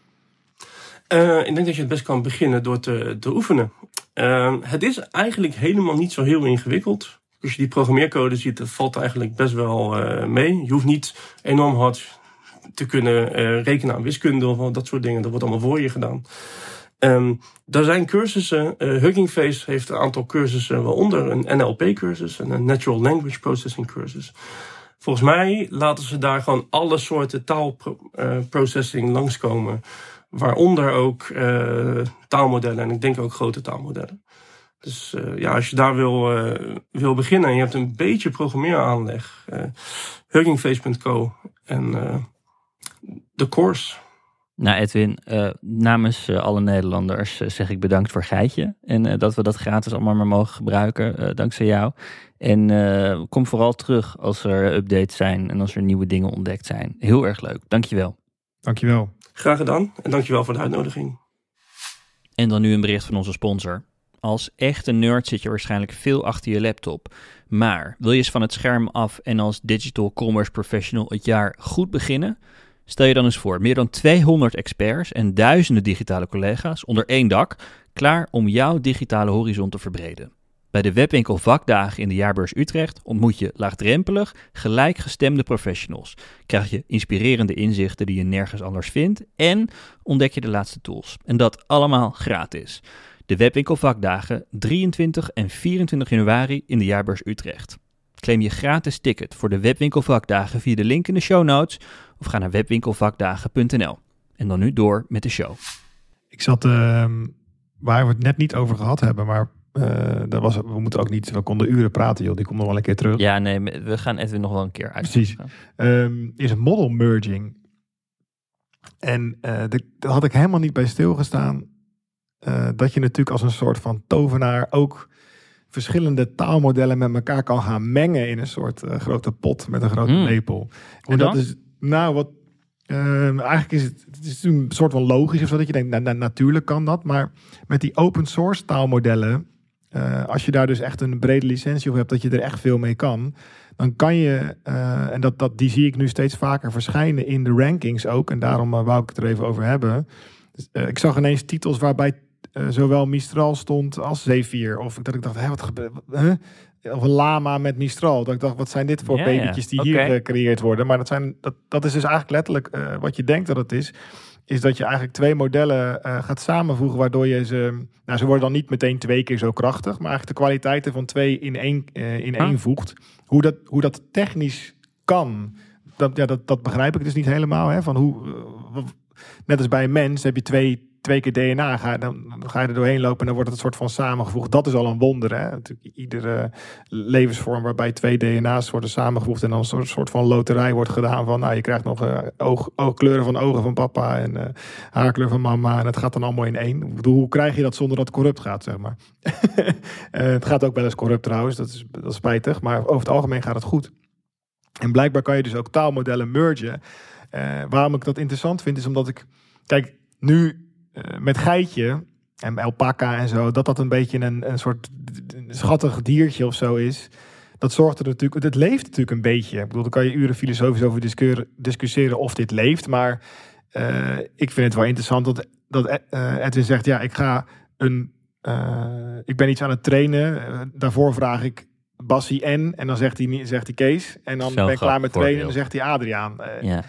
Ik denk dat je het best kan beginnen door te oefenen. Het is eigenlijk helemaal niet zo heel ingewikkeld. Als je die programmeercode ziet, dat valt eigenlijk best wel mee. Je hoeft niet enorm hard te kunnen rekenen aan wiskunde of dat soort dingen. Dat wordt allemaal voor je gedaan. Er zijn cursussen. Hugging Face heeft een aantal cursussen, waaronder een NLP-cursus en een Natural Language Processing cursus. Volgens mij laten ze daar gewoon alle soorten taalprocessing langskomen. Waaronder ook taalmodellen en ik denk ook grote taalmodellen. Dus als je daar wil beginnen en je hebt een beetje programmeeraanleg, huggingface.co en de course. Nou Edwin, namens alle Nederlanders zeg ik bedankt voor Geitje. En dat we dat gratis allemaal maar mogen gebruiken, dankzij jou. En kom vooral terug als er updates zijn en als er nieuwe dingen ontdekt zijn. Heel erg leuk, dankjewel. Dankjewel. Graag gedaan en dankjewel voor de uitnodiging. En dan nu een bericht van onze sponsor. Als echte nerd zit je waarschijnlijk veel achter je laptop. Maar wil je eens van het scherm af en als digital commerce professional het jaar goed beginnen? Stel je dan eens voor, meer dan 200 experts en duizenden digitale collega's onder één dak, klaar om jouw digitale horizon te verbreden. Bij de Webwinkel Vakdagen in de Jaarbeurs Utrecht ontmoet je laagdrempelig, gelijkgestemde professionals. Krijg je inspirerende inzichten die je nergens anders vindt en ontdek je de laatste tools. En dat allemaal gratis. De Webwinkel Vakdagen 23 en 24 januari in de Jaarbeurs Utrecht. Claim je gratis ticket voor de Webwinkelvakdagen via de link in de show notes of ga naar webwinkelvakdagen.nl. En dan nu door met de show. Ik zat, waar we het net niet over gehad hebben, maar we konden uren praten, joh. Die komt nog wel een keer terug. Ja, nee, we gaan Edwin nog wel een keer uit. Precies. Is een model merging. En daar had ik helemaal niet bij stilgestaan. Dat je natuurlijk als een soort van tovenaar ook verschillende taalmodellen met elkaar kan gaan mengen in een soort grote pot met een grote lepel. Hoe dan? Dat is, eigenlijk is het is een soort van logisch of zo, dat je denkt, natuurlijk kan dat, maar met die open source taalmodellen, als je daar dus echt een brede licentie op hebt, dat je er echt veel mee kan, dan kan je, en die zie ik nu steeds vaker verschijnen in de rankings ook, en daarom wou ik het er even over hebben. Ik zag ineens titels waarbij zowel Mistral stond als Zephyr. Of dat ik dacht, wat gebeurt? Of een lama met Mistral. Dat ik dacht, wat zijn dit voor babytjes die hier gecreëerd worden? Maar dat is dus eigenlijk letterlijk wat je denkt dat het is. Is dat je eigenlijk twee modellen gaat samenvoegen, waardoor je ze... Nou, ze worden dan niet meteen 2 keer zo krachtig, maar eigenlijk de kwaliteiten van 2 in één voegt. Hoe dat technisch kan, dat begrijp ik dus niet helemaal. Hè? Van net als bij een mens heb je twee keer DNA, dan ga je er doorheen lopen en dan wordt het een soort van samengevoegd. Dat is al een wonder. Hè? Natuurlijk, iedere levensvorm waarbij 2 DNA's worden samengevoegd en dan een soort van loterij wordt gedaan van, je krijgt nog oogkleuren van ogen van papa en haarkleur van mama en het gaat dan allemaal in één. Ik bedoel, hoe krijg je dat zonder dat het corrupt gaat, zeg maar? Het gaat ook wel eens corrupt trouwens, dat is spijtig, maar over het algemeen gaat het goed. En blijkbaar kan je dus ook taalmodellen mergen. Waarom ik dat interessant vind, is omdat kijk, nu met geitje en alpaca en zo, dat een beetje een soort schattig diertje of zo is. Dat zorgt er natuurlijk, het leeft natuurlijk een beetje. Ik bedoel, daar kan je uren filosofisch over discussiëren of dit leeft. Maar ik vind het wel interessant dat Edwin zegt, ik ben iets aan het trainen. Daarvoor vraag ik Bassie en dan zegt hij Kees. En dan ben ik klaar met trainen en dan zegt hij Adriaan.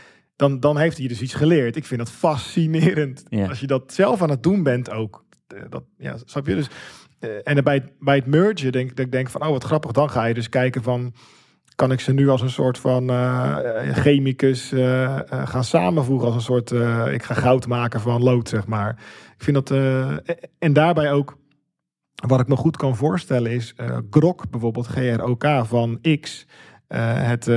Dan heeft hij dus iets geleerd. Ik vind dat fascinerend. Ja. Als je dat zelf aan het doen bent ook. Snap je? Dus, en bij het mergen denk ik van, wat grappig. Dan ga je dus kijken van, kan ik ze nu als een soort van chemicus gaan samenvoegen. Als een soort, ik ga goud maken van lood, zeg maar. Ik vind dat, en daarbij ook, wat ik me goed kan voorstellen is, GROK bijvoorbeeld, GROK van X... het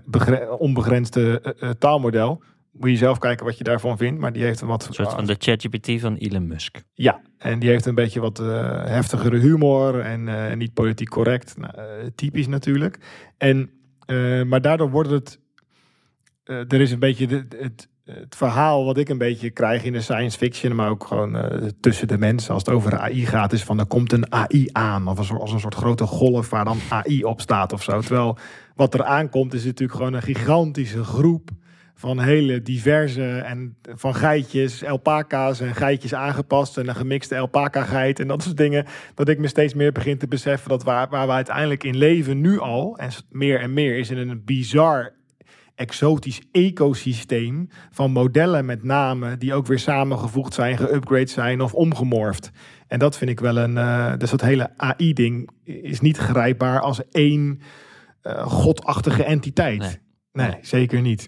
onbegrensde taalmodel. Moet je zelf kijken wat je daarvan vindt. Maar die heeft een soort van de ChatGPT van Elon Musk. Ja, en die heeft een beetje wat heftigere humor en niet politiek correct. Typisch natuurlijk. Maar daardoor wordt het... er is een beetje het verhaal wat ik een beetje krijg in de science fiction, maar ook gewoon tussen de mensen. Als het over AI gaat, is van er komt een AI aan. Of als een soort grote golf waar dan AI op staat of zo. Terwijl wat er aankomt is natuurlijk gewoon een gigantische groep van hele diverse en van geitjes, alpaca's en geitjes aangepast en een gemixte alpaca-geit en dat soort dingen. Dat ik me steeds meer begin te beseffen dat waar we uiteindelijk in leven nu al, en meer, is in een bizar exotisch ecosysteem van modellen met namen die ook weer samengevoegd zijn, geupgrade zijn of omgemorfd. En dat vind ik wel dus dat hele AI-ding is niet grijpbaar als één godachtige entiteit. Nee, zeker niet.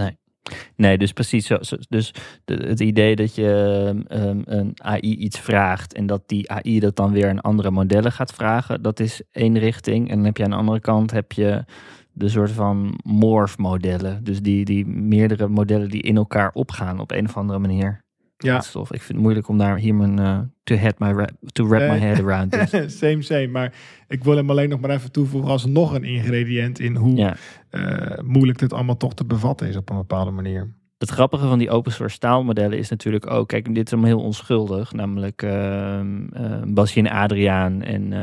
Nee, dus precies zo. Dus het idee dat je een AI iets vraagt en dat die AI dat dan weer aan andere modellen gaat vragen, dat is één richting. En dan heb je aan de andere kant de soort van morph-modellen. Dus die meerdere modellen die in elkaar opgaan op een of andere manier. Ja. Ik vind het moeilijk om daar hier to wrap my head around this. Same. Maar ik wil hem alleen nog maar even toevoegen als nog een ingrediënt in hoe moeilijk dit allemaal toch te bevatten is op een bepaalde manier. Het grappige van die open source taalmodellen is natuurlijk ook, kijk, dit is allemaal heel onschuldig, namelijk Bassie en Adriaan en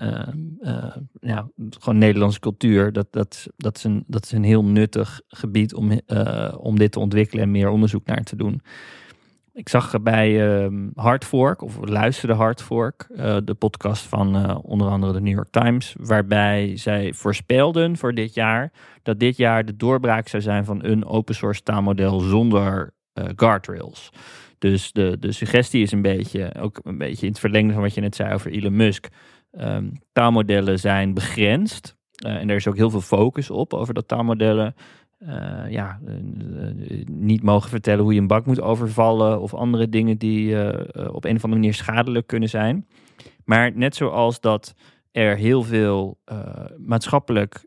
gewoon Nederlandse cultuur. Dat is een heel nuttig gebied om dit te ontwikkelen en meer onderzoek naar te doen. Ik zag bij Hardfork, of luisterde Hardfork, de podcast van onder andere de New York Times, waarbij zij voorspelden voor dit jaar dat dit jaar de doorbraak zou zijn van een open source taalmodel zonder guardrails. Dus de suggestie is ook een beetje in het verlengde van wat je net zei over Elon Musk. Taalmodellen zijn begrensd En er is ook heel veel focus op over dat taalmodellen niet mogen vertellen hoe je een bank moet overvallen of andere dingen die op een of andere manier schadelijk kunnen zijn. Maar net zoals dat er heel veel maatschappelijk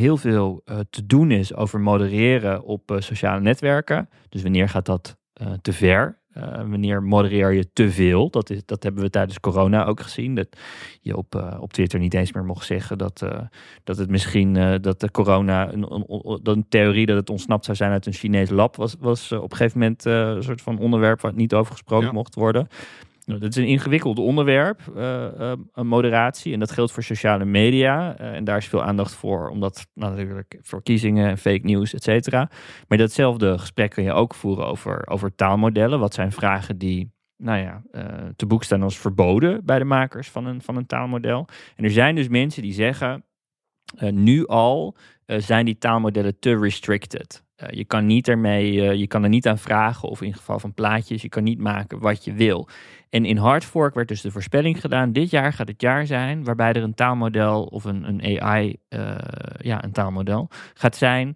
te doen is over modereren op sociale netwerken. Dus wanneer gaat dat te ver? Wanneer modereer je te veel? Dat hebben we tijdens corona ook gezien. Dat je op Twitter niet eens meer mocht zeggen dat het misschien dat de corona een theorie dat het ontsnapt zou zijn uit een Chinees lab was op een gegeven moment een soort van onderwerp waar niet over gesproken mocht worden. Dat is een ingewikkeld onderwerp, moderatie. En dat geldt voor sociale media. En daar is veel aandacht voor, omdat natuurlijk verkiezingen en fake news, et cetera. Maar datzelfde gesprek kun je ook voeren over taalmodellen. Wat zijn vragen die te boek staan als verboden bij de makers van een taalmodel? En er zijn dus mensen die zeggen, nu al zijn die taalmodellen te restricted. Je kan er niet aan vragen, of in het geval van plaatjes, je kan niet maken wat je wil. En in Hard Fork werd dus de voorspelling gedaan, dit jaar gaat het jaar zijn waarbij er een taalmodel of een AI, een taalmodel gaat zijn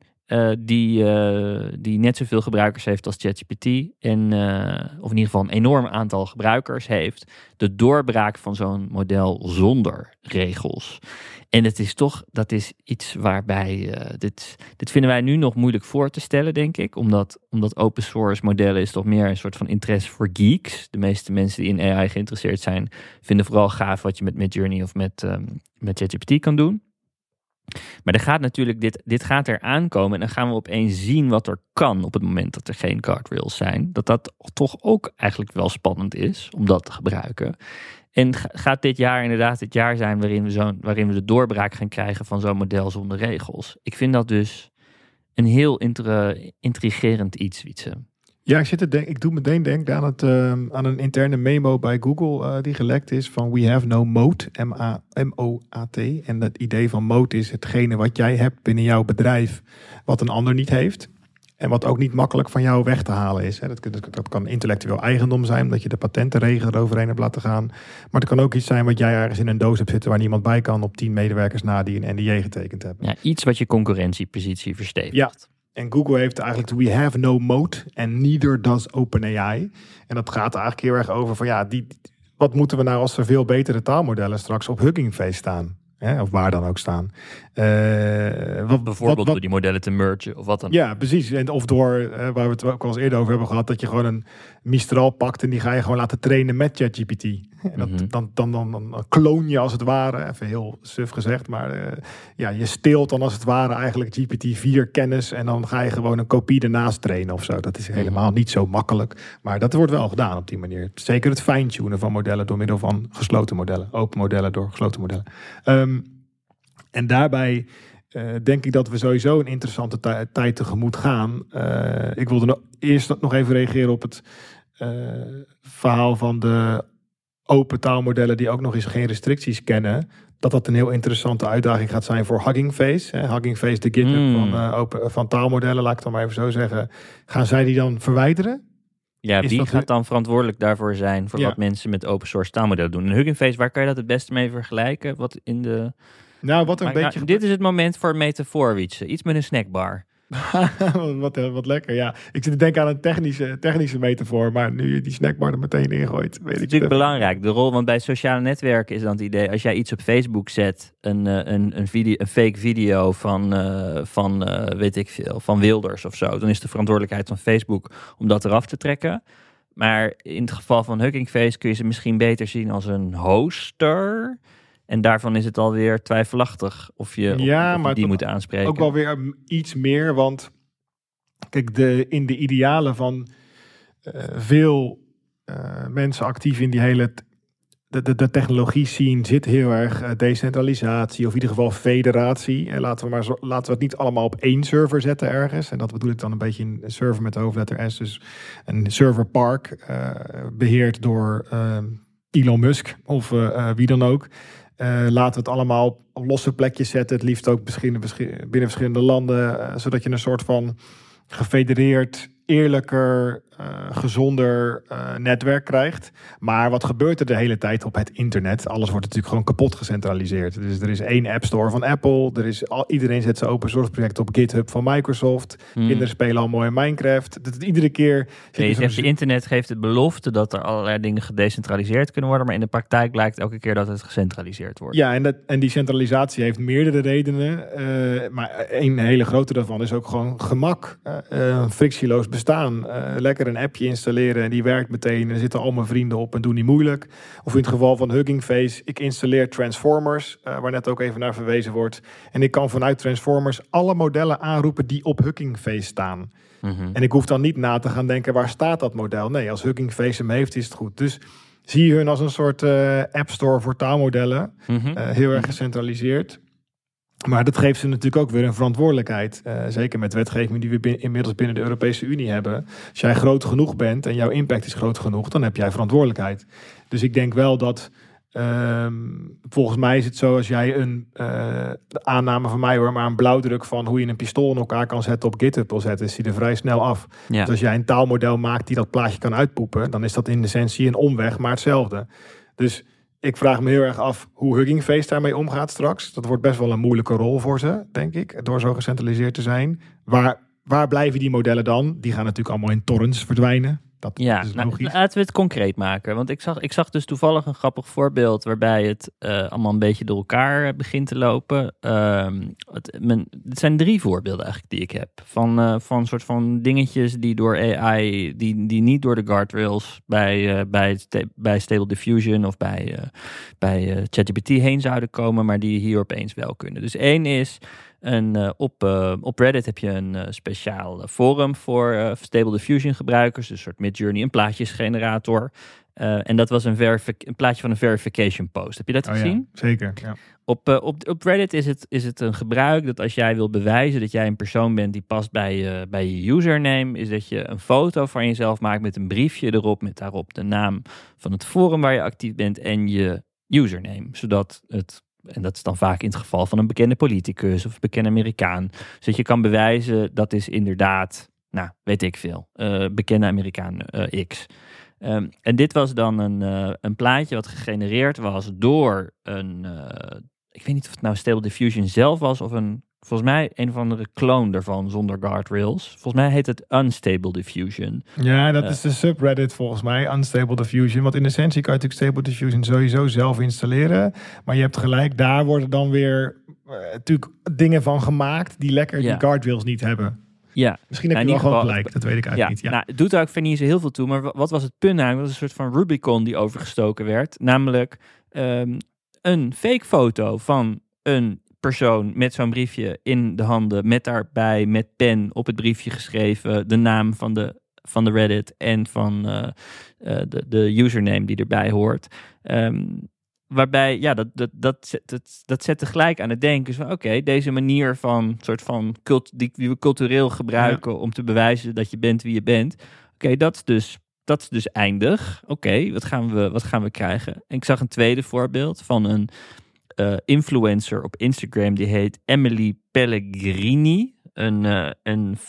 die net zoveel gebruikers heeft als ChatGPT of in ieder geval een enorm aantal gebruikers heeft. De doorbraak van zo'n model zonder regels. En dat is iets waarbij, dit vinden wij nu nog moeilijk voor te stellen, denk ik. Omdat open source modellen is toch meer een soort van interesse voor geeks. De meeste mensen die in AI geïnteresseerd zijn, vinden vooral gaaf wat je met Midjourney of met ChatGPT kan doen. Maar er gaat natuurlijk, dit gaat er aankomen en dan gaan we opeens zien wat er kan op het moment dat er geen guardrails zijn. Dat toch ook eigenlijk wel spannend is om dat te gebruiken. En gaat dit jaar inderdaad het jaar zijn waarin we de doorbraak gaan krijgen van zo'n model zonder regels? Ik vind dat dus een heel intrigerend iets, Wietse. Ja, ik doe meteen denken aan een interne memo bij Google die gelekt is van we have no moat, M-O-A-T. En het idee van moat is hetgene wat jij hebt binnen jouw bedrijf, wat een ander niet heeft. En wat ook niet makkelijk van jou weg te halen is. Dat kan intellectueel eigendom zijn, omdat je de patentenregel eroverheen hebt laten gaan. Maar het kan ook iets zijn wat jij ergens in een doos hebt zitten waar niemand bij kan op 10 medewerkers na die een NDA getekend hebben. Ja, iets wat je concurrentiepositie verstevigt. Ja. En Google heeft eigenlijk we have no moat and neither does OpenAI. En dat gaat eigenlijk heel erg over van wat moeten we nou als er veel betere taalmodellen straks op Hugging Face staan? Of waar dan ook staan. Bijvoorbeeld door die modellen te mergen of wat dan. Ja, precies. Of door, waar we het ook al eens eerder over hebben gehad, dat je gewoon een Mistral pakt en die ga je gewoon laten trainen met ChatGPT. En dan kloon je als het ware, even heel suf gezegd, maar je steelt dan als het ware eigenlijk GPT-4 kennis en dan ga je gewoon een kopie ernaast trainen of zo. Dat is helemaal niet zo makkelijk, maar dat wordt wel gedaan op die manier. Zeker het fine-tunen van modellen door middel van gesloten modellen, open modellen door gesloten modellen. En daarbij denk ik dat we sowieso een interessante tijd tegemoet gaan. Ik wilde eerst nog even reageren op het verhaal van de open taalmodellen die ook nog eens geen restricties kennen. Dat een heel interessante uitdaging gaat zijn voor Hugging Face. Hugging Face, de GitHub van taalmodellen, laat ik het dan maar even zo zeggen. Gaan zij die dan verwijderen? Ja, wie gaat dan verantwoordelijk daarvoor zijn voor wat mensen met open source taalmodellen doen? En Hugging Face, waar kan je dat het beste mee vergelijken? Dit is het moment voor een metafoor, Wietse. Iets met een snackbar. wat lekker, ja. Ik zit te denken aan een technische metafoor, maar nu je die snackbar er meteen ingooit, weet ik. Het is natuurlijk belangrijk, de rol, want bij sociale netwerken is dan het idee, als jij iets op Facebook zet, een fake video van weet ik veel, van Wilders of zo, dan is de verantwoordelijkheid van Facebook om dat eraf te trekken. Maar in het geval van Hugging Face kun je ze misschien beter zien als een hoster. En daarvan is het alweer twijfelachtig of je die moet aanspreken. Ook wel weer iets meer, want kijk, in de idealen van veel mensen actief in die hele de technologie scene zit heel erg decentralisatie of in ieder geval federatie. En laten we het niet allemaal op één server zetten ergens. En dat bedoel ik dan een beetje een server met de hoofdletter S. Dus een serverpark beheerd door Elon Musk of wie dan ook. Laten we het allemaal op losse plekjes zetten. Het liefst ook binnen verschillende landen. Zodat je een soort van gefedereerd, eerlijker gezonder netwerk krijgt. Maar wat gebeurt er de hele tijd op het internet? Alles wordt natuurlijk gewoon kapot gecentraliseerd. Dus er is 1 App Store van Apple. Iedereen zet zijn open source project op GitHub van Microsoft. Kinderen spelen al mooi Minecraft. Iedere keer... Je zegt, het internet geeft het belofte dat er allerlei dingen gedecentraliseerd kunnen worden. Maar in de praktijk blijkt elke keer dat het gecentraliseerd wordt. Ja, en die centralisatie heeft meerdere redenen. Maar een hele grote daarvan is ook gewoon gemak. Frictieloos bestaan. Lekker een appje installeren en die werkt meteen. Er zitten al mijn vrienden op en doen niet moeilijk. Of in het geval van Hugging Face, ik installeer Transformers, waar net ook even naar verwezen wordt. En ik kan vanuit Transformers alle modellen aanroepen die op Hugging Face staan. Mm-hmm. En ik hoef dan niet na te gaan denken, waar staat dat model? Nee, als Hugging Face hem heeft, is het goed. Dus zie je hun als een soort app store voor taalmodellen. Mm-hmm. Heel erg gecentraliseerd. Maar dat geeft ze natuurlijk ook weer een verantwoordelijkheid. Zeker met wetgeving die we inmiddels binnen de Europese Unie hebben. Als jij groot genoeg bent en jouw impact is groot genoeg, dan heb jij verantwoordelijkheid. Dus ik denk wel dat, volgens mij is het zo, als jij de aanname van mij hoor, maar een blauwdruk van hoe je een pistool in elkaar kan zetten op GitHub wil zetten, is die er vrij snel af. Ja. Dus als jij een taalmodel maakt die dat plaatje kan uitpoepen, dan is dat in essentie een omweg, maar hetzelfde. Dus ik vraag me heel erg af hoe Hugging Face daarmee omgaat straks. Dat wordt best wel een moeilijke rol voor ze, denk ik, door zo gecentraliseerd te zijn. Waar blijven die modellen dan? Die gaan natuurlijk allemaal in torrents verdwijnen. Dat is logisch. Laten we het concreet maken. Want ik zag dus toevallig een grappig voorbeeld waarbij het allemaal een beetje door elkaar begint te lopen. Het zijn 3 voorbeelden eigenlijk die ik heb. Van soort van dingetjes die door AI, die niet door de guardrails bij Stable Diffusion of bij ChatGPT heen zouden komen, maar die hier opeens wel kunnen. Dus 1 is... op Reddit heb je een speciaal forum voor Stable Diffusion gebruikers. Dus een soort Midjourney, een plaatjesgenerator. En dat was een plaatje van een verification post. Heb je dat gezien? Ja, zeker, ja. Op Reddit is het een gebruik dat als jij wil bewijzen dat jij een persoon bent die past bij je username, is dat je een foto van jezelf maakt met een briefje erop, met daarop de naam van het forum waar je actief bent en je username. Zodat en dat is dan vaak in het geval van een bekende politicus of een bekende Amerikaan. Zodat je kan bewijzen dat is inderdaad, weet ik veel, bekende Amerikaan X. En dit was dan een plaatje wat gegenereerd was door ik weet niet of het nou Stable Diffusion zelf was of volgens mij een of andere clone daarvan zonder guardrails. Volgens mij heet het Unstable Diffusion. Ja, dat is de subreddit volgens mij, Unstable Diffusion. Want in essentie kan je natuurlijk Stable Diffusion sowieso zelf installeren. Maar je hebt gelijk, daar worden dan weer natuurlijk dingen van gemaakt die lekker die guardrails niet hebben. Ja. Misschien heb je wel gewoon gelijk, dat weet ik eigenlijk niet. Ja. Nou, het doet er ook verder niet zo heel veel toe. Maar wat was het punt nou? Dat was een soort van Rubicon die overgestoken werd. Namelijk een fake foto van een persoon met zo'n briefje in de handen, met daarbij met pen op het briefje geschreven de naam van de Reddit en van de username die erbij hoort. Waarbij, dat zet tegelijk aan het denken van oké, deze manier van soort van die we cultureel gebruiken om te bewijzen dat je bent wie je bent. Oké, dat is dus eindig. Oké, wat gaan we krijgen? En ik zag een tweede voorbeeld van een influencer op Instagram, die heet Emily Pellegrini. Een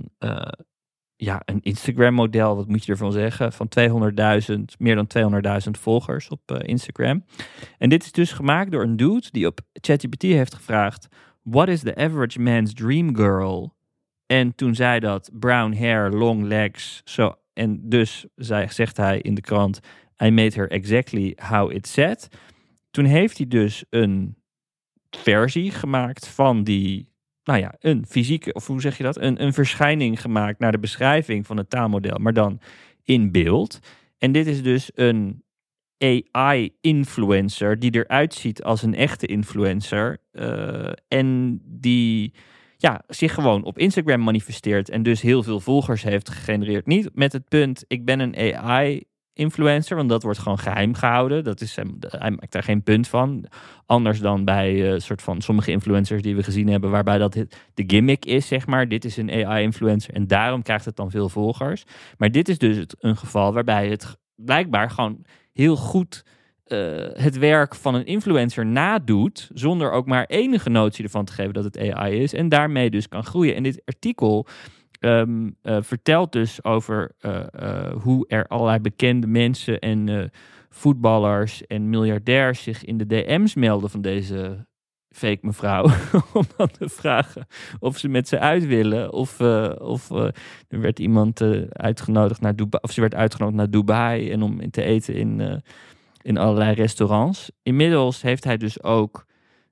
Instagram-model, wat moet je ervan zeggen, van meer dan 200.000 volgers op Instagram. En dit is dus gemaakt door een dude die op ChatGPT heeft gevraagd: what is the average man's dream girl? En toen zei dat brown hair, long legs, zo. En dus zegt hij in de krant: I made her exactly how it said. Toen heeft hij dus een versie gemaakt van een fysieke, of hoe zeg je dat? Een verschijning gemaakt naar de beschrijving van het taalmodel, maar dan in beeld. En dit is dus een AI-influencer die eruit ziet als een echte influencer. En die zich gewoon op Instagram manifesteert en dus heel veel volgers heeft gegenereerd. Niet met het punt, ik ben een AI-influencer, want dat wordt gewoon geheim gehouden. Hij maakt daar geen punt van. Anders dan bij soort van sommige influencers die we gezien hebben, waarbij dat de gimmick is, zeg maar. Dit is een AI-influencer en daarom krijgt het dan veel volgers. Maar dit is dus een geval waarbij het blijkbaar gewoon heel goed het werk van een influencer nadoet, zonder ook maar enige notie ervan te geven dat het AI is, en daarmee dus kan groeien. En dit artikel vertelt dus over hoe er allerlei bekende mensen en voetballers en miljardairs zich in de DM's melden van deze fake mevrouw. Om dan te vragen of ze met ze uit willen. Of er werd iemand uitgenodigd naar Dubai. Of ze werd uitgenodigd naar Dubai en om te eten in allerlei restaurants. Inmiddels heeft hij dus ook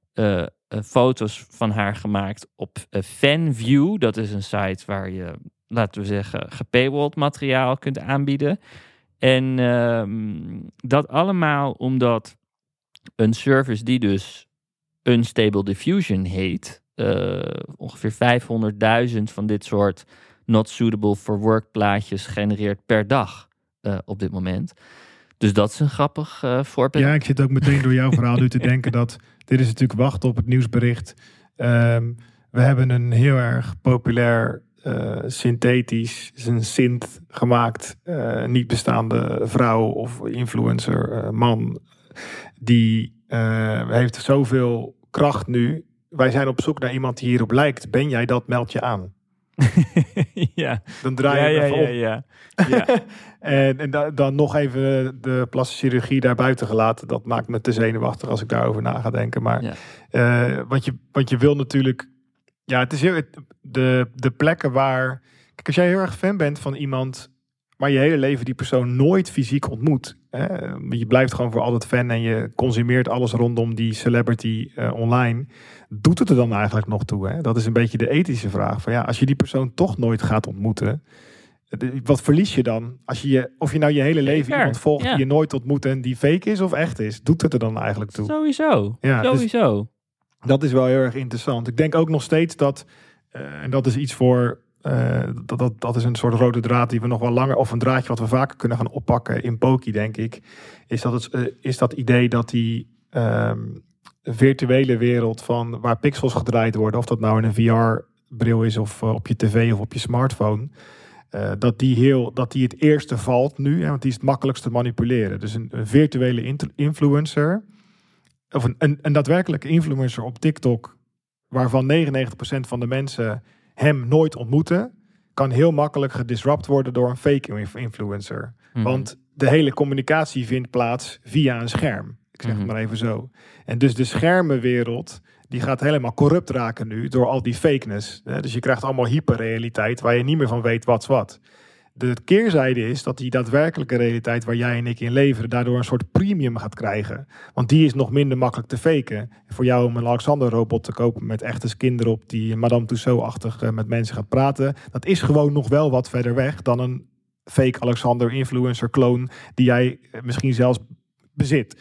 foto's van haar gemaakt op Fanview. Dat is een site waar je, laten we zeggen, gepaywalled materiaal kunt aanbieden. En dat allemaal omdat een service die dus Unstable Diffusion heet, ongeveer 500.000 van dit soort not suitable for work plaatjes genereert per dag op dit moment. Dus dat is een grappig voorbeeld. Ja, ik zit ook meteen door jouw verhaal nu te denken dat dit is natuurlijk wachten op het nieuwsbericht. We hebben een heel erg populair synthetisch, een synth gemaakt, niet bestaande vrouw of influencer, man, die heeft zoveel kracht nu. Wij zijn op zoek naar iemand die hierop lijkt. Ben jij dat? Meld je aan. Ja. Dan draai je even om. Ja. En dan nog even de plastische chirurgie daar buiten gelaten. Dat maakt me te zenuwachtig als ik daarover na ga denken. Maar wat je wil natuurlijk. Ja, het is heel, de plekken waar. Kijk, als jij heel erg fan bent van iemand, maar je hele leven die persoon nooit fysiek ontmoet. Je blijft gewoon voor altijd fan en je consumeert alles rondom die celebrity online. Doet het er dan eigenlijk nog toe? Hè? Dat is een beetje de ethische vraag. Van ja, als je die persoon toch nooit gaat ontmoeten, wat verlies je dan? Of je nou je hele leven iemand volgt die je nooit ontmoet en die fake is of echt is, doet het er dan eigenlijk toe? Sowieso. Ja, Sowieso. Dus dat is wel heel erg interessant. Ik denk ook nog steeds dat, en dat is iets voor, dat is een soort rode draad die we nog wel langer, of een draadje wat we vaker kunnen gaan oppakken in Poki, denk ik, is dat idee dat die virtuele wereld van waar pixels gedraaid worden, of dat nou in een VR-bril is of op je tv of op je smartphone, dat die het eerste valt nu, want die is het makkelijkst te manipuleren. Dus een virtuele influencer, of een daadwerkelijke influencer op TikTok, waarvan 99% van de mensen hem nooit ontmoeten, kan heel makkelijk gedisrupt worden door een fake influencer. Want de hele communicatie vindt plaats via een scherm. Ik zeg het maar even zo. En dus de schermenwereld, die gaat helemaal corrupt raken nu door al die fakeness. Dus je krijgt allemaal hyperrealiteit waar je niet meer van weet wat's wat. De keerzijde is dat die daadwerkelijke realiteit waar jij en ik in leven daardoor een soort premium gaat krijgen. Want die is nog minder makkelijk te faken. Voor jou om een Alexander-robot te kopen met echte skin erop die Madame Tussauds-achtig met mensen gaat praten, dat is gewoon nog wel wat verder weg dan een fake Alexander-influencer-kloon die jij misschien zelfs bezit.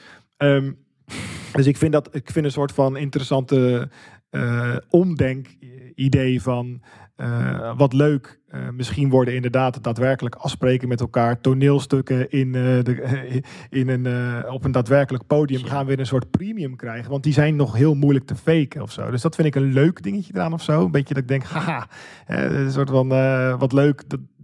Dus ik vind een soort van interessante omdenk-idee van wat leuk. Misschien worden inderdaad daadwerkelijk afspreken met elkaar. Toneelstukken op een daadwerkelijk podium gaan weer een soort premium krijgen. Want die zijn nog heel moeilijk te faken of zo. Dus dat vind ik een leuk dingetje eraan of zo. Een beetje dat ik denk, haha, een soort van wat leuk.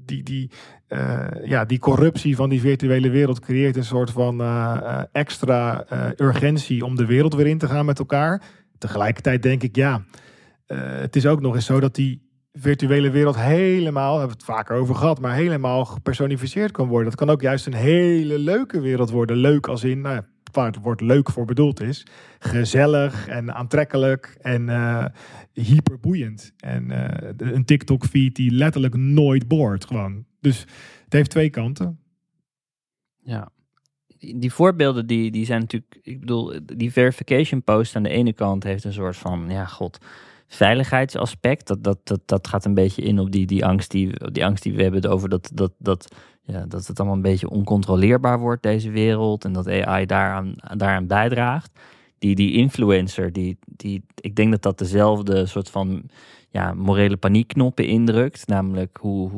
Die corruptie van die virtuele wereld creëert een soort van extra urgentie om de wereld weer in te gaan met elkaar. Tegelijkertijd denk ik, het is ook nog eens zo dat die virtuele wereld helemaal, hebben we het vaker over gehad, maar helemaal gepersonificeerd kan worden. Dat kan ook juist een hele leuke wereld worden. Leuk als in, waar het woord leuk voor bedoeld is. Gezellig en aantrekkelijk en hyperboeiend. En een TikTok-feed die letterlijk nooit boort gewoon. Dus het heeft twee kanten. Ja. Die voorbeelden die zijn natuurlijk, ik bedoel, die verification post aan de ene kant heeft een soort van, veiligheidsaspect. Dat gaat een beetje in op die angst die we hebben over dat het allemaal een beetje oncontroleerbaar wordt, deze wereld, en dat AI daaraan bijdraagt. Die influencer, ik denk dat dezelfde soort van morele paniekknoppen indrukt. Namelijk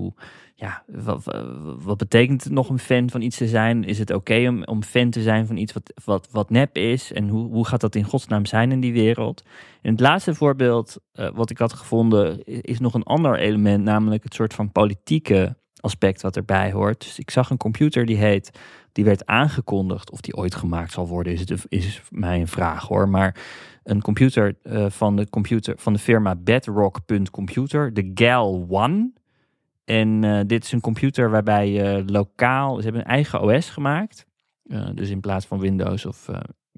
wat betekent het nog een fan van iets te zijn? Is het oké om fan te zijn van iets wat nep is? En hoe gaat dat in godsnaam zijn in die wereld? En het laatste voorbeeld wat ik had gevonden is nog een ander element, namelijk het soort van politieke aspect wat erbij hoort. Dus ik zag een computer die werd aangekondigd. Of die ooit gemaakt zal worden, is mij een vraag hoor. Maar een computer van de firma Bedrock.computer, de GAL-1. En dit is een computer waarbij je lokaal... Ze hebben een eigen OS gemaakt. Dus in plaats van Windows of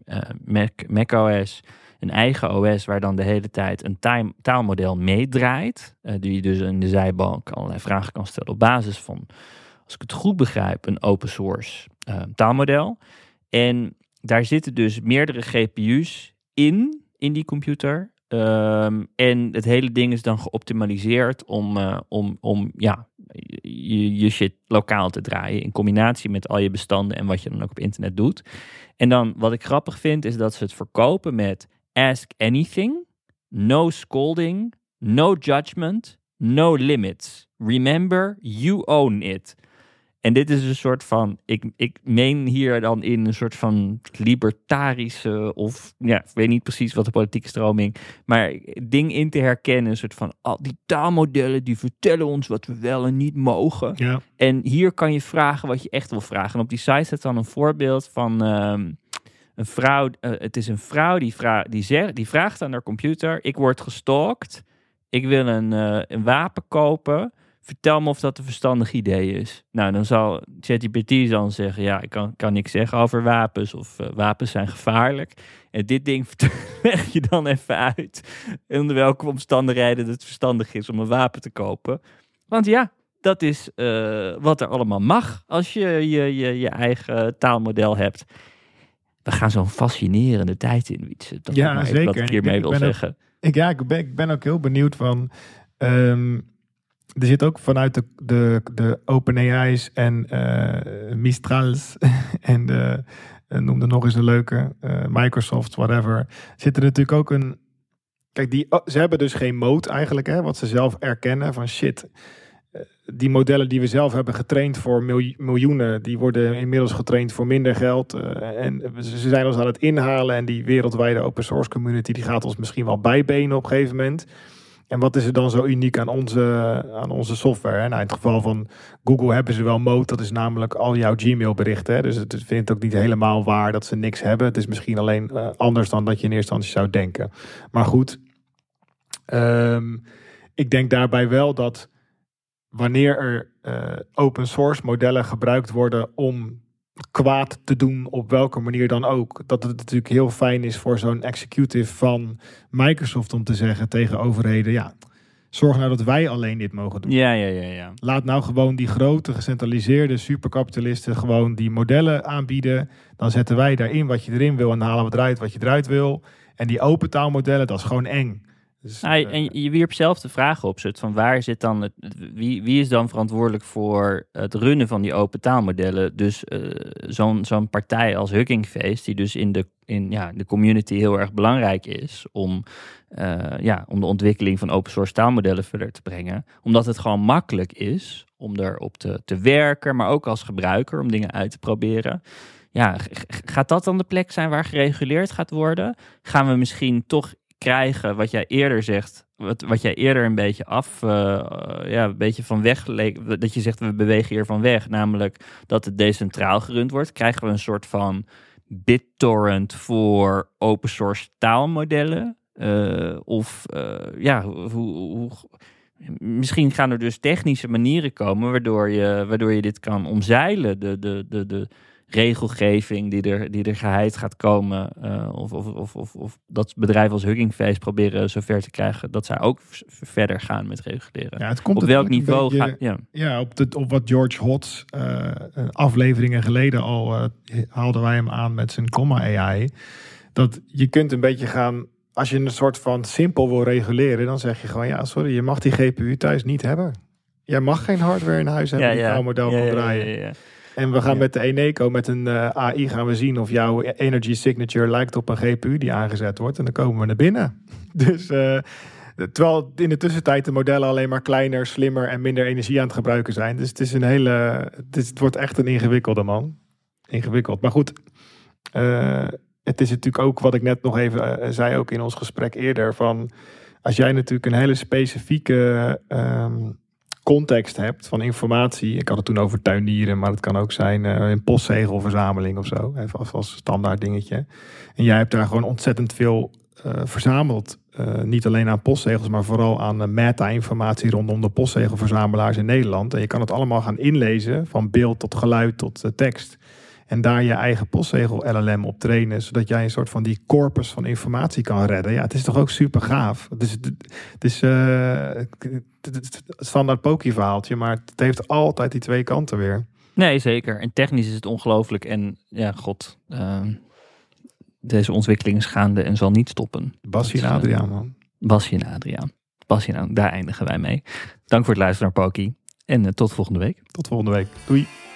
Mac OS... een eigen OS waar dan de hele tijd een taalmodel meedraait. Die je dus in de zijbalk allerlei vragen kan stellen op basis van, als ik het goed begrijp, een open source taalmodel. En daar zitten dus meerdere GPU's in die computer. En het hele ding is dan geoptimaliseerd om je shit lokaal te draaien. In combinatie met al je bestanden en wat je dan ook op internet doet. En dan wat ik grappig vind is dat ze het verkopen met ask anything, no scolding, no judgment, no limits. Remember, you own it. En dit is een soort van, ik meen hier dan in een soort van libertarische of, ik weet niet precies wat de politieke stroming, maar ding in te herkennen, een soort van, al die taalmodellen die vertellen ons wat we wel en niet mogen. Ja. En hier kan je vragen wat je echt wil vragen. En op die site staat dan een voorbeeld van een vrouw, het is een vrouw die vraagt aan haar computer, ik word gestalkt, ik wil een wapen kopen, vertel me of dat een verstandig idee is. Nou, dan zal ChatGPT dan zeggen, ja, ik kan niks zeggen over wapens of wapens zijn gevaarlijk. En dit ding leg je dan even uit onder welke omstandigheden het verstandig is om een wapen te kopen. Want ja, dat is wat er allemaal mag als je je eigen taalmodel hebt. We gaan zo'n fascinerende tijd in, Wietse. Dat ja, is zeker. Wat ik hiermee wil zeggen. Ik ben ook heel benieuwd van... er zit ook vanuit de OpenAI's en Mistrals en noem er nog eens een leuke, Microsoft, whatever. Zit er natuurlijk ook een... Kijk, ze hebben dus geen mode eigenlijk, hè, wat ze zelf erkennen van shit. Die modellen die we zelf hebben getraind voor miljoenen, die worden inmiddels getraind voor minder geld. En ze zijn ons aan het inhalen en die wereldwijde open source community die gaat ons misschien wel bijbenen op een gegeven moment. En wat is er dan zo uniek aan onze software? Hè? Nou, in het geval van Google hebben ze wel mode. Dat is namelijk al jouw Gmail berichten. Hè? Dus het vindt ook niet helemaal waar dat ze niks hebben. Het is misschien alleen anders dan dat je in eerste instantie zou denken. Maar goed, ik denk daarbij wel dat wanneer er open source modellen gebruikt worden om kwaad te doen op welke manier dan ook, dat het natuurlijk heel fijn is voor zo'n executive van Microsoft om te zeggen tegen overheden, ja, zorg nou dat wij alleen dit mogen doen. Ja. Laat nou gewoon die grote gecentraliseerde superkapitalisten gewoon die modellen aanbieden. Dan zetten wij daarin wat je erin wil en dan halen we eruit wat je eruit wil. En die open taalmodellen, dat is gewoon eng. Dus, en je wierp zelf de vraag op, soort van waar zit dan wie is dan verantwoordelijk voor het runnen van die open taalmodellen? Dus zo'n partij als Hugging Face, die dus in de community heel erg belangrijk is om de ontwikkeling van open source taalmodellen verder te brengen. Omdat het gewoon makkelijk is om erop te werken, maar ook als gebruiker om dingen uit te proberen. Ja, gaat dat dan de plek zijn waar gereguleerd gaat worden? Gaan we misschien toch krijgen wat jij eerder zegt, wat jij eerder een beetje een beetje van weg leek, dat je zegt we bewegen hier van weg, namelijk dat het decentraal gerund wordt. Krijgen we een soort van BitTorrent voor open source taalmodellen? Misschien gaan er dus technische manieren komen waardoor je dit kan omzeilen, de regelgeving die er geheid gaat komen, of dat bedrijven als Hugging Face proberen zover te krijgen dat zij ook verder gaan met reguleren. Ja, het komt op welk niveau gaat? Op wat George Hotz afleveringen geleden al haalden wij hem aan met zijn Comma AI. Dat je kunt een beetje gaan, als je een soort van simpel wil reguleren, dan zeg je gewoon, ja, sorry, je mag die GPU thuis niet hebben. Jij mag geen hardware in huis hebben die jouw model kan draaien. Ja. En we gaan met de Eneco, met een AI gaan we zien of jouw energy signature lijkt op een GPU die aangezet wordt. En dan komen we naar binnen. Dus terwijl in de tussentijd de modellen alleen maar kleiner, slimmer en minder energie aan het gebruiken zijn. Dus het is het wordt echt een ingewikkelde, man. Ingewikkeld. Maar goed, het is natuurlijk ook wat ik net nog even zei, ook in ons gesprek eerder, van als jij natuurlijk een hele specifieke context hebt van informatie. Ik had het toen over tuinieren, maar het kan ook zijn een postzegelverzameling of zo. Even als standaard dingetje. En jij hebt daar gewoon ontzettend veel verzameld niet alleen aan postzegels, maar vooral aan meta-informatie rondom de postzegelverzamelaars in Nederland. En je kan het allemaal gaan inlezen, van beeld tot geluid tot tekst. En daar je eigen postzegel-LLM op trainen, zodat jij een soort van die corpus van informatie kan redden. Ja, het is toch ook super gaaf. Het is het standaard Poki-verhaaltje, maar het heeft altijd die twee kanten weer. Nee, zeker. En technisch is het ongelooflijk. En ja, deze ontwikkeling is gaande en zal niet stoppen. Basje en Adriaan, man. Basje en Adriaan, daar eindigen wij mee. Dank voor het luisteren naar Poki. En tot volgende week. Tot volgende week. Doei.